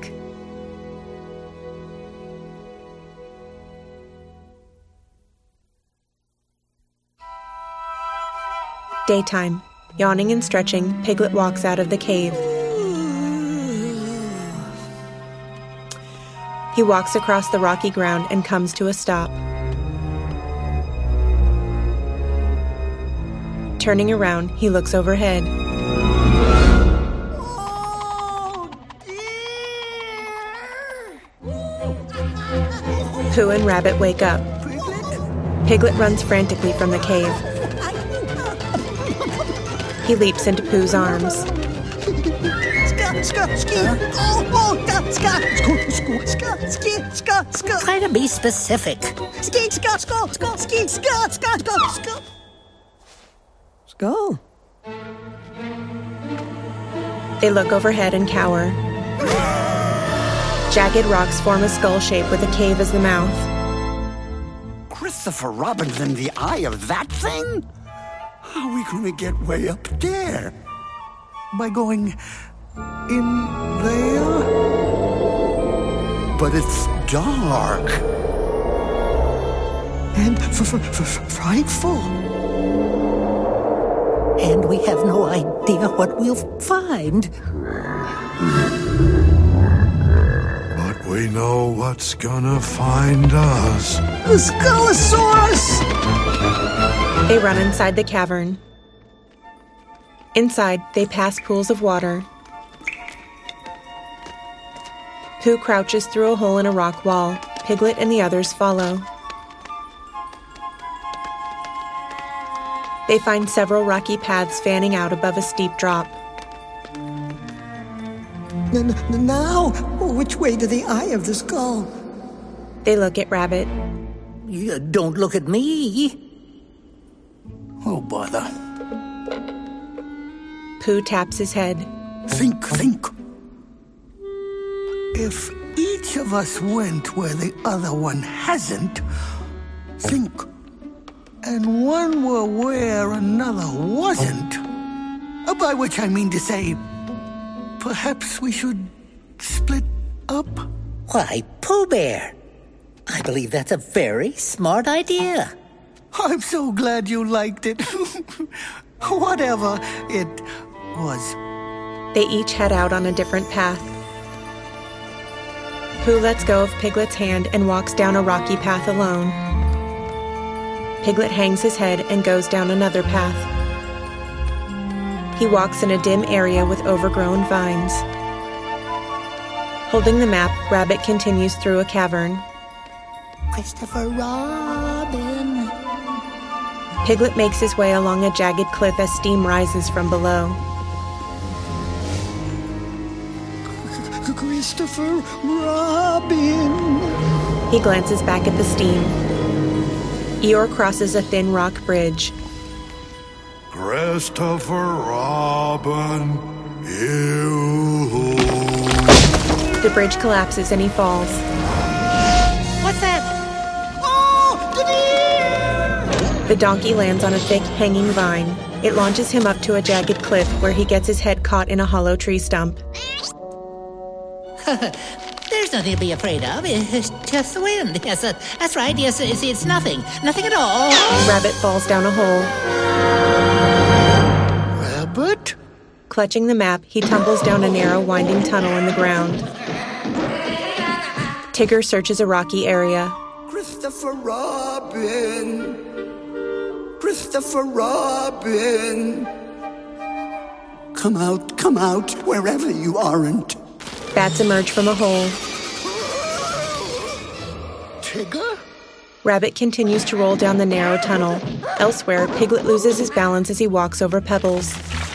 Daytime. Yawning and stretching, Piglet walks out of the cave. He walks across the rocky ground and comes to a stop. Turning around, he looks overhead. Pooh and Rabbit wake up. Piglet runs frantically from the cave. He leaps into Pooh's arms. Try to be specific. Go. They look overhead and cower. Jagged rocks form a skull shape with a cave as the mouth. Christopher Robin's in the eye of that thing? How are we going to get way up there? By going in there? But it's dark. And frightful. And we have no idea what we'll find. But we know what's gonna find us. The Skulosaurus! They run inside the cavern. Inside, they pass pools of water. Pooh crouches through a hole in a rock wall. Piglet and the others follow. They find several rocky paths fanning out above a steep drop. Now, which way to the eye of the skull? They look at Rabbit. You don't look at me. Oh, bother. Pooh taps his head. Think. If each of us went where the other one hasn't, think. And one were where another wasn't. By which I mean to say, perhaps we should split up? Why, Pooh Bear, I believe that's a very smart idea. I'm so glad you liked it. Whatever it was. They each head out on a different path. Pooh lets go of Piglet's hand and walks down a rocky path alone. Piglet hangs his head and goes down another path. He walks in a dim area with overgrown vines. Holding the map, Rabbit continues through a cavern. Christopher Robin. Piglet makes his way along a jagged cliff as steam rises from below. Christopher Robin. He glances back at the steam. Eeyore crosses a thin rock bridge. Christopher Robin, you. The bridge collapses and he falls. What's that? The donkey lands on a thick, hanging vine. It launches him up to a jagged cliff where he gets his head caught in a hollow tree stump. There's nothing to be afraid of. It's just the wind. Yes, that's right. Yes, it's nothing. Nothing at all. Rabbit falls down a hole. Rabbit? Clutching the map, he tumbles down a narrow, winding tunnel in the ground. Tigger searches a rocky area. Christopher Robin. Christopher Robin. Come out, wherever you aren't. Bats emerge from a hole. Tigger? Rabbit continues to roll down the narrow tunnel. Elsewhere, Piglet loses his balance as he walks over pebbles.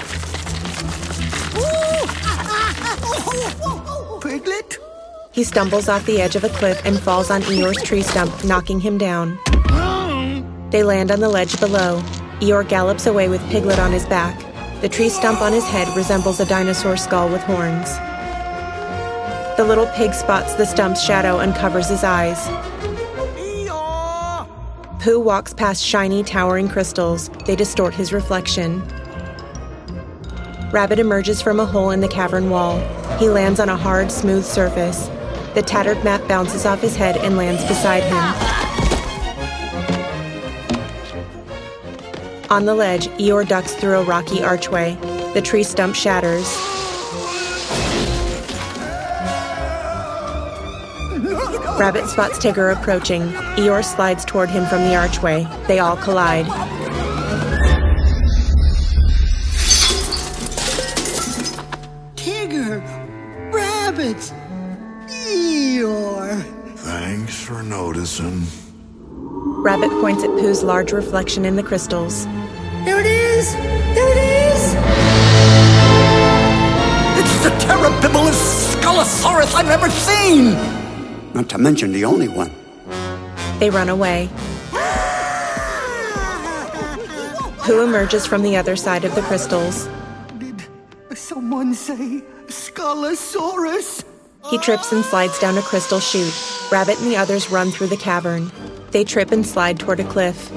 Piglet? He stumbles off the edge of a cliff and falls on Eeyore's tree stump, knocking him down. They land on the ledge below. Eeyore gallops away with Piglet on his back. The tree stump on his head resembles a dinosaur skull with horns. The little pig spots the stump's shadow and covers his eyes. Eeyore! Pooh walks past shiny, towering crystals. They distort his reflection. Rabbit emerges from a hole in the cavern wall. He lands on a hard, smooth surface. The tattered map bounces off his head and lands beside him. On the ledge, Eeyore ducks through a rocky archway. The tree stump shatters. Rabbit spots Tigger approaching. Eeyore slides toward him from the archway. They all collide. Tigger! Rabbit! Eeyore! Thanks for noticing. Rabbit points at Pooh's large reflection in the crystals. There it is! There it is! It's the terribiblest Skulosaurus I've ever seen! Not to mention the only one. They run away. Pooh emerges from the other side of the crystals. Did someone say Skulosaurus? He trips and slides down a crystal chute. Rabbit and the others run through the cavern. They trip and slide toward a cliff.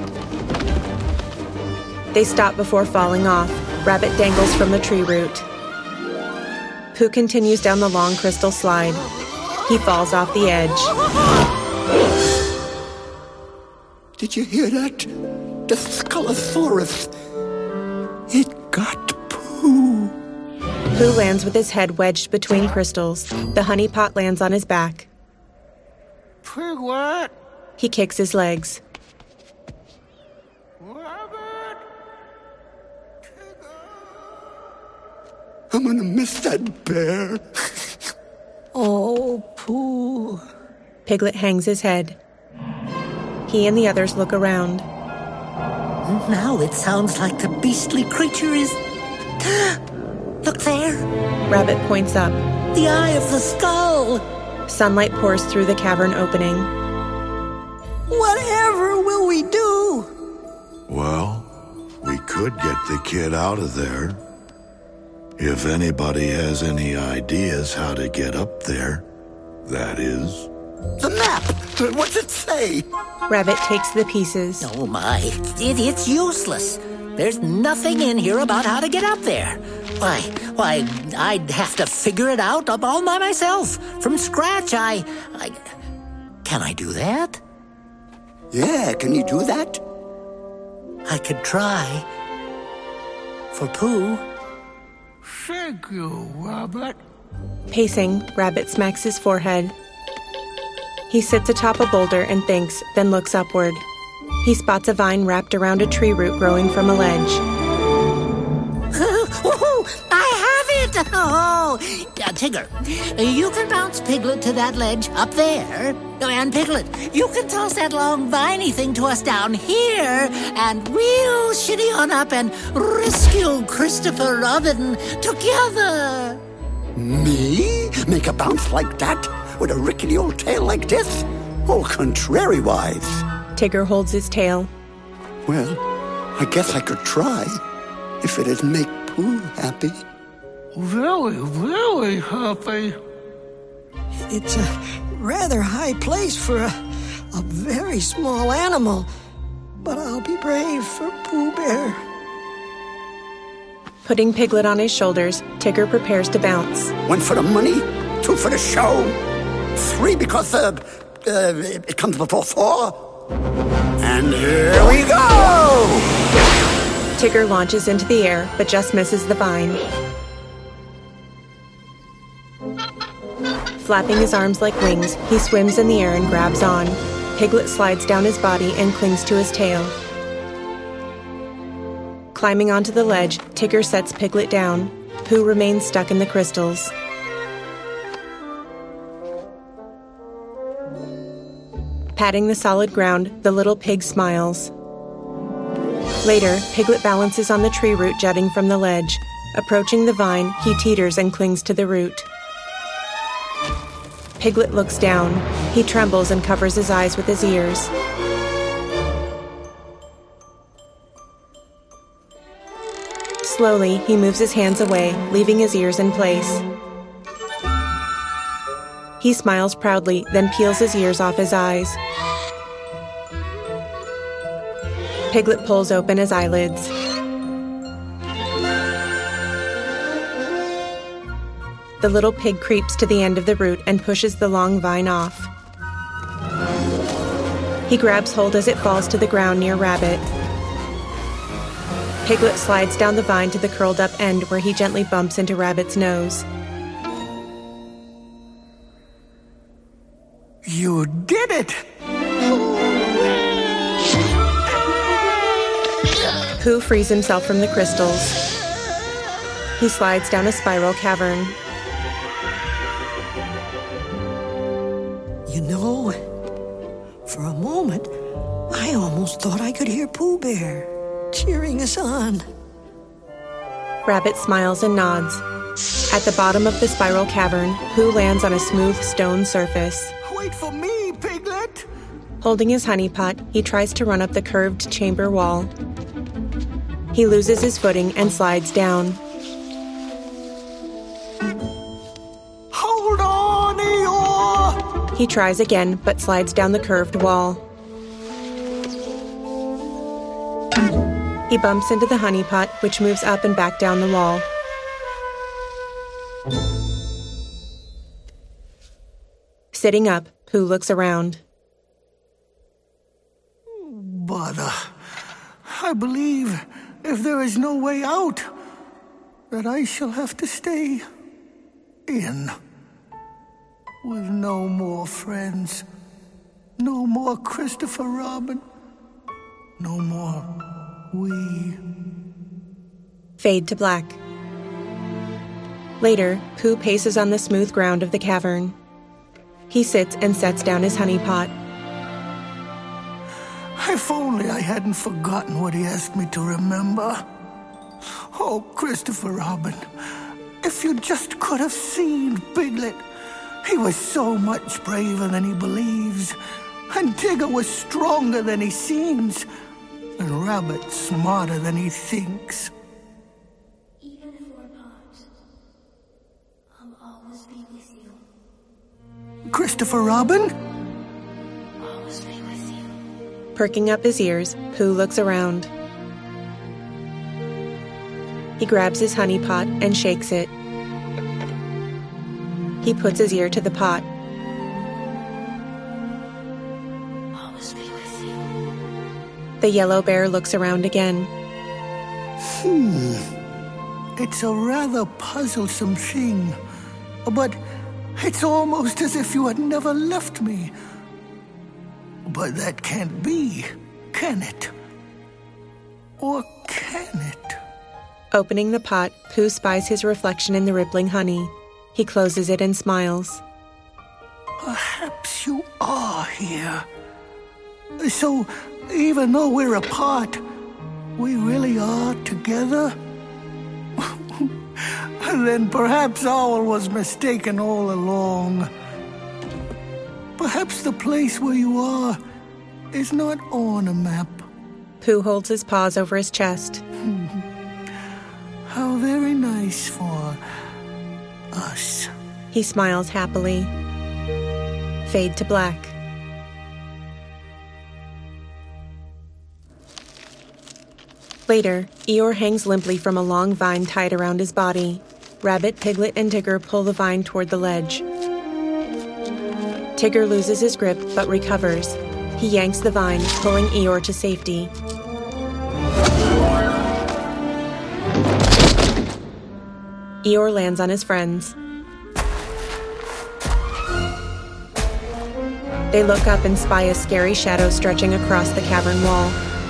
They stop before falling off. Rabbit dangles from the tree root. Pooh continues down the long crystal slide. He falls off the edge. Did you hear that? The Scolosaurus. It got Pooh. Pooh lands with his head wedged between crystals. The honey pot lands on his back. Piglet! He kicks his legs. Rabbit! I'm gonna miss that bear. Oh, Pooh. Piglet hangs his head. He and the others look around. Now it sounds like the beastly creature is... Look there! Rabbit points up. The eye of the skull! Sunlight pours through the cavern opening. Whatever will we do? Well, we could get the kid out of there. If anybody has any ideas how to get up there, that is. The map! What's it say? Rabbit takes the pieces. Oh my, it's useless. There's nothing in here about how to get up there. Why, I'd have to figure it out all by myself. From scratch, Can I do that? Yeah, can you do that? I could try. For Pooh. Thank you, Rabbit. Pacing, Rabbit smacks his forehead. He sits atop a boulder and thinks, then looks upward. He spots a vine wrapped around a tree root growing from a ledge. I have it! Oh, Tigger, you can bounce Piglet to that ledge up there. And Piglet, you can toss that long viney thing to us down here. And we'll shinny on up and rescue Christopher Robin together. Me? Make a bounce like that? With a rickety old tail like this? Oh, contrary-wise. Tigger holds his tail. Well, I guess I could try, if it'd make Pooh happy. Very, very happy. It's a rather high place for a very small animal, but I'll be brave for Pooh Bear. Putting Piglet on his shoulders, Tigger prepares to bounce. 1 for the money, 2 for the show, 3 because it comes before 4. And here we go! Tigger launches into the air, but just misses the vine. Flapping his arms like wings, he swims in the air and grabs on. Piglet slides down his body and clings to his tail. Climbing onto the ledge, Tigger sets Piglet down. Pooh remains stuck in the crystals. Patting the solid ground, the little pig smiles. Later, Piglet balances on the tree root jutting from the ledge. Approaching the vine, he teeters and clings to the root. Piglet looks down. He trembles and covers his eyes with his ears. Slowly, he moves his hands away, leaving his ears in place. He smiles proudly, then peels his ears off his eyes. Piglet pulls open his eyelids. The little pig creeps to the end of the root and pushes the long vine off. He grabs hold as it falls to the ground near Rabbit. Piglet slides down the vine to the curled up end where he gently bumps into Rabbit's nose. You did it! Pooh frees himself from the crystals. He slides down a spiral cavern. You know, for a moment, I almost thought I could hear Pooh Bear cheering us on. Rabbit smiles and nods. At the bottom of the spiral cavern, Pooh lands on a smooth stone surface. Wait for me, Piglet! Holding his honey pot, he tries to run up the curved chamber wall. He loses his footing and slides down. Hold on, Eeyore! He tries again, but slides down the curved wall. He bumps into the honey pot, which moves up and back down the wall. Sitting up, Pooh looks around. But I believe if there is no way out, that I shall have to stay in. With no more friends, no more Christopher Robin, no more we. Fade to black. Later, Pooh paces on the smooth ground of the cavern. He sits and sets down his honey pot. If only I hadn't forgotten what he asked me to remember. Oh, Christopher Robin, if you just could have seen Piglet. He was so much braver than he believes, and Tigger was stronger than he seems, and Rabbit smarter than he thinks. Even if we're apart, I'll always be with you. Christopher Robin? Always be with you. Perking up his ears, Pooh looks around. He grabs his honey pot and shakes it. He puts his ear to the pot. Always be with you. The yellow bear looks around again. It's a rather puzzlesome thing, but it's almost as if you had never left me. But that can't be, can it? Or can it? Opening the pot, Pooh spies his reflection in the rippling honey. He closes it and smiles. Perhaps you are here. So, even though we're apart, we really are together? Then perhaps Owl was mistaken all along. Perhaps the place where you are is not on a map. Pooh holds his paws over his chest. How very nice for us. He smiles happily. Fade to black. Later, Eeyore hangs limply from a long vine tied around his body. Rabbit, Piglet, and Tigger pull the vine toward the ledge. Tigger loses his grip, but recovers. He yanks the vine, pulling Eeyore to safety. Eeyore lands on his friends. They look up and spy a scary shadow stretching across the cavern wall.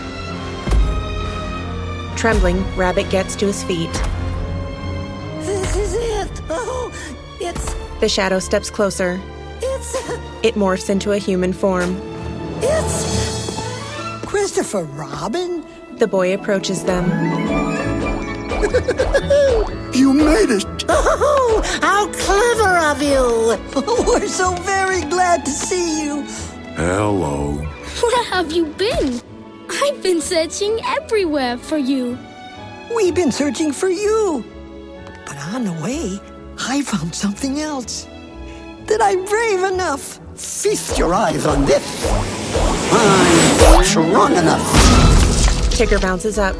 Trembling, Rabbit gets to his feet. This is it. Oh, it's... The shadow steps closer. It morphs into a human form. It's... Christopher Robin? The boy approaches them. You made it! Oh, how clever of you! We're so very glad to see you. Hello. Where have you been? I've been searching everywhere for you. We've been searching for you. But on the way, I found something else. That I'm brave enough. Feast your eyes on this. I'm strong enough. Tigger bounces up.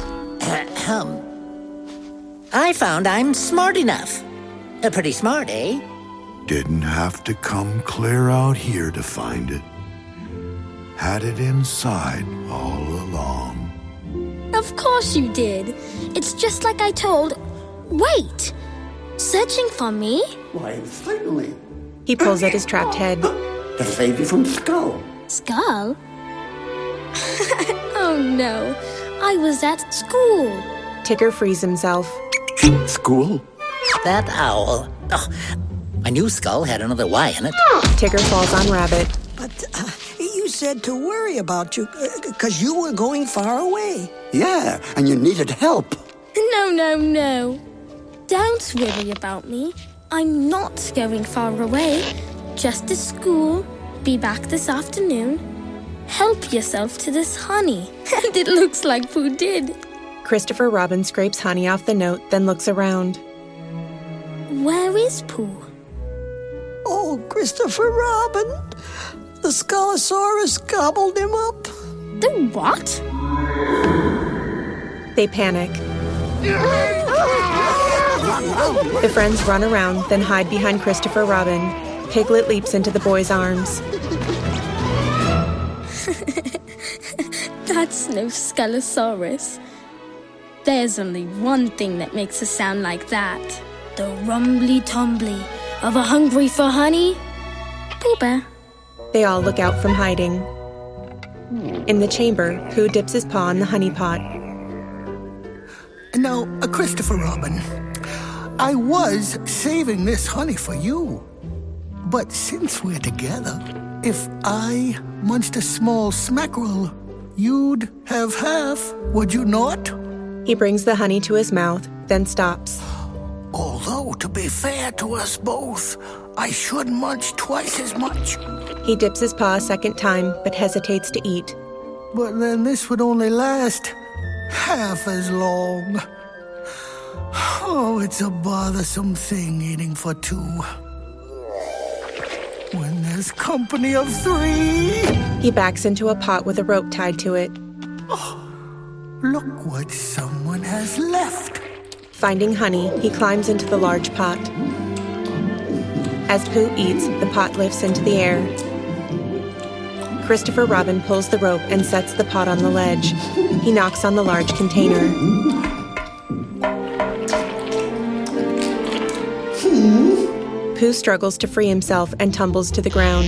I found I'm smart enough. Pretty smart, eh? Didn't have to come clear out here to find it. Had it inside all along. Of course you did. It's just like I told... Wait! Searching for me? Why, certainly. He pulls at his trapped head. To save you from Skull. Skull? Oh no, I was at school. Tigger frees himself. School? That owl. Oh, I knew Skull had another Y in it. Tigger falls on Rabbit. But you said to worry about you because you were going far away. Yeah, and you needed help. No. Don't worry about me. I'm not going far away. Just to school. Be back this afternoon. Help yourself to this honey. And it looks like Pooh did. Christopher Robin scrapes honey off the note, then looks around. Where is Pooh? Oh, Christopher Robin. The Skullosaurus gobbled him up. The what? They panic. The friends run around, then hide behind Christopher Robin. Piglet leaps into the boy's arms. That's no Scalosaurus. There's only one thing that makes a sound like that. The rumbly-tumbly of a hungry for honey. Pooh Bear. They all look out from hiding. In the chamber, Pooh dips his paw in the honey pot. Now, Christopher Robin, I was saving this honey for you. But since we're together, if I munched a small smackerel, you'd have half, would you not? He brings the honey to his mouth, then stops. Although, to be fair to us both, I should munch twice as much. He dips his paw a second time, but hesitates to eat. But then this would only last half as long. Oh, it's a bothersome thing eating for two. When there's company of three. He backs into a pot with a rope tied to it. Oh, look what someone has left. Finding honey, he climbs into the large pot. As Pooh eats, the pot lifts into the air. Christopher Robin pulls the rope and sets the pot on the ledge. He knocks on the large container. Pooh struggles to free himself and tumbles to the ground.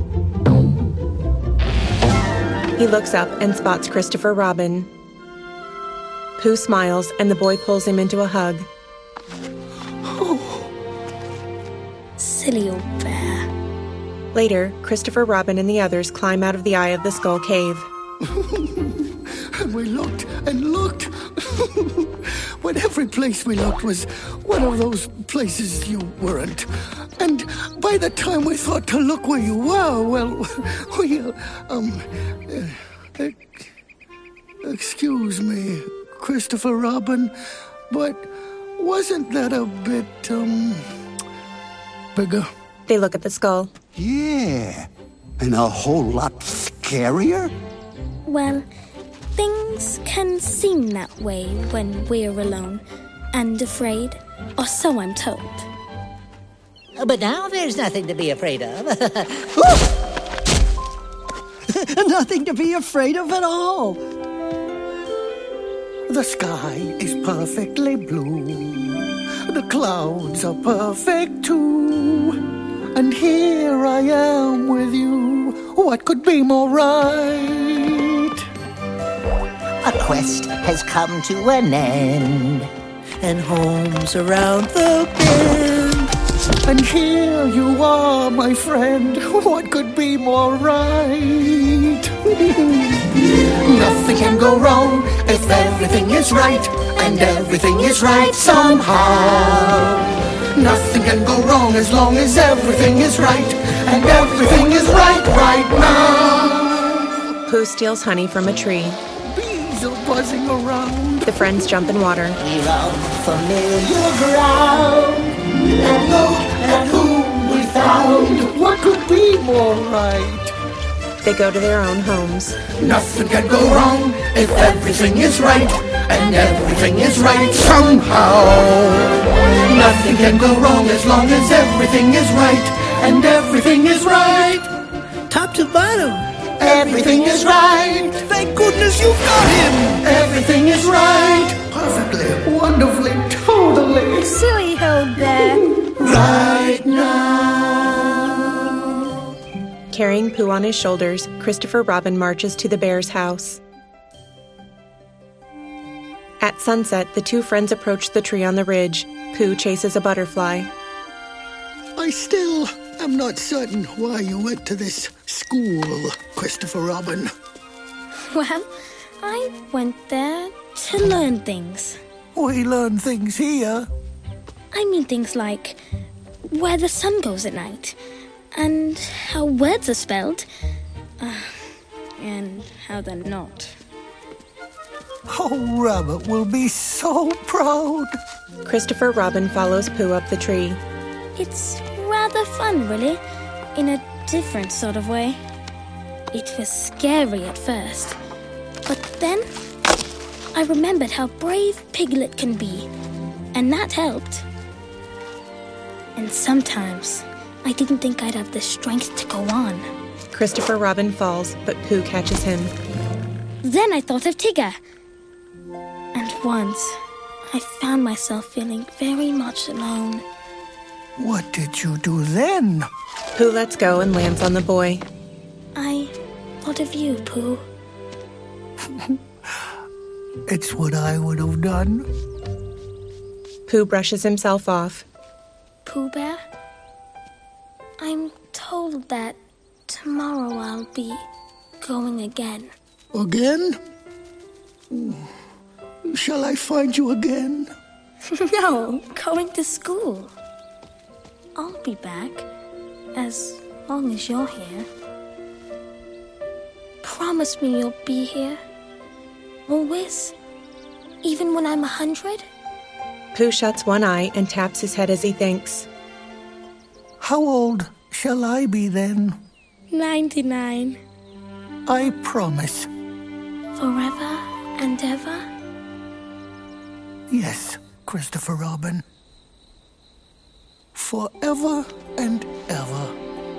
He looks up and spots Christopher Robin. Pooh smiles and the boy pulls him into a hug. Silly old bear. Later, Christopher Robin and the others climb out of the eye of the skull cave. And we looked and looked. But every place we looked was one of those places you weren't. And by the time we thought to look where you were, well, excuse me, Christopher Robin, but wasn't that a bit, bigger? They look at the skull. Yeah, and a whole lot scarier? Well, things can seem that way when we're alone and afraid, or so I'm told. But now there's nothing to be afraid of. Nothing to be afraid of at all. The sky is perfectly blue. The clouds are perfect too. And here I am with you. What could be more right? A quest has come to an end, and home's around the bend. And here you are, my friend. What could be more right? Nothing can go wrong if everything is right, and everything is right somehow. Nothing can go wrong as long as everything is right, and everything is right now. Pooh steals honey from a tree. Bees are buzzing around. The friends jump in water. We're on familiar ground, And look at whom we found. What could be more right? They go to their own homes. Nothing can go wrong if everything is right, and everything is right somehow. Nothing can go wrong as long as everything is right, and everything is right. Top to bottom. Everything is right. Thank goodness you've got him. Everything is right. Perfectly, wonderfully, totally. Silly old bear. Right now. Carrying Pooh on his shoulders, Christopher Robin marches to the bear's house. At sunset, the two friends approach the tree on the ridge. Pooh chases a butterfly. I still am not certain why you went to this school, Christopher Robin. Well, I went there to learn things. We learn things here. I mean things like where the sun goes at night, and how words are spelled, and how they're not. Oh, Rabbit will be so proud. Christopher Robin follows Pooh up the tree. It's rather fun, really, in a different sort of way. It was scary at first, but then I remembered how brave Piglet can be, and that helped. And sometimes I didn't think I'd have the strength to go on. Christopher Robin falls, but Pooh catches him. Then I thought of Tigger. And once, I found myself feeling very much alone. What did you do then? Pooh lets go and lands on the boy. I thought of you, Pooh. It's what I would have done. Pooh brushes himself off. Pooh Bear, I'm told that tomorrow I'll be going again. Again? Shall I find you again? No, going to school. I'll be back, as long as you're here. Promise me you'll be here. Always? Even when I'm 100? Pooh shuts one eye and taps his head as he thinks. How old shall I be then? 99. I promise. Forever and ever? Yes, Christopher Robin. Forever and ever.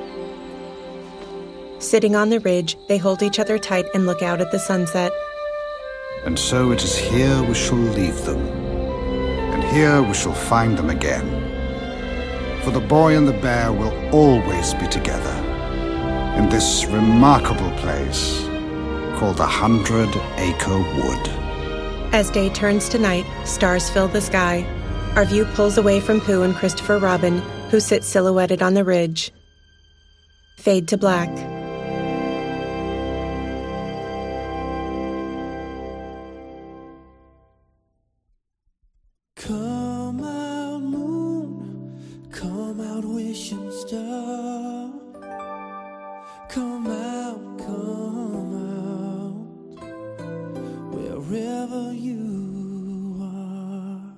Sitting on the ridge, they hold each other tight and look out at the sunset. And so it is here we shall leave them, and here we shall find them again. For the boy and the bear will always be together in this remarkable place called the 100-Acre Wood. As day turns to night, stars fill the sky. Our view pulls away from Pooh and Christopher Robin, who sit silhouetted on the ridge. Fade to black. Come out, moon, come out, wishing star. Come out, wherever you are.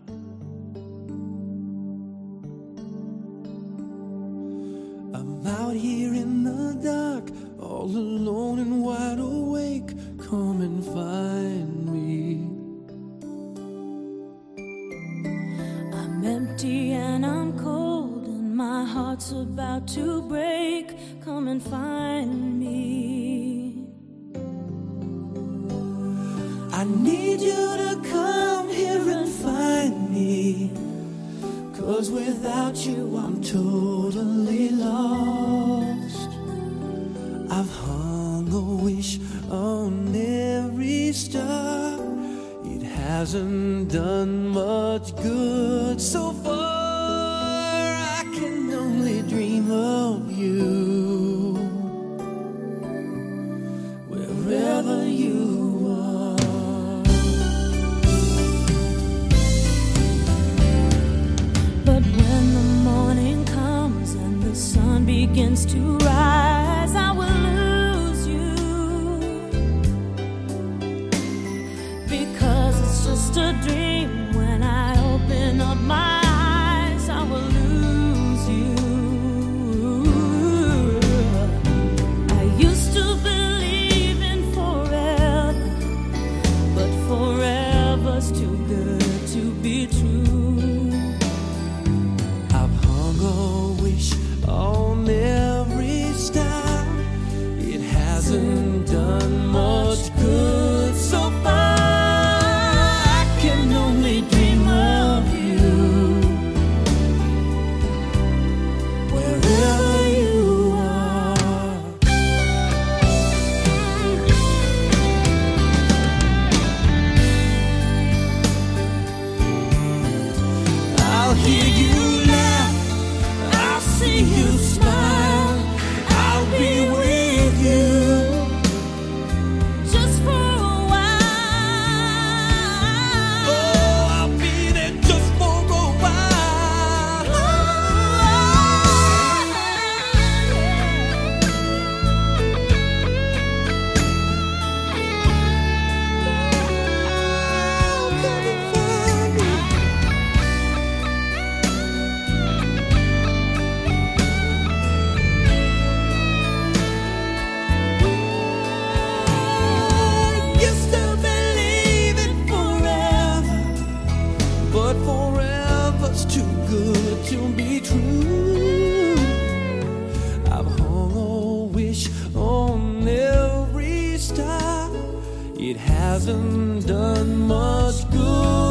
I'm out here in the dark, all alone and wide awake. Come and find me. I'm empty and I'm cold, and my heart's about to break. Come and find me. I need you to come here and find me, 'cause without you I'm totally lost. I've hung a wish on every star. It hasn't done much good so far. I can only dream of you, wherever you are. But when the morning comes and the sun begins to rise, I will lose you, because it's just a dream. When I open up my eyes, I will lose you. I used to believe in forever, but forever's too good to be true. I've hung a wish on every star. It hasn't done much good so far. I can only dream of you, wherever you are. I'll hear you laugh, I'll see you smile. It hasn't done much good.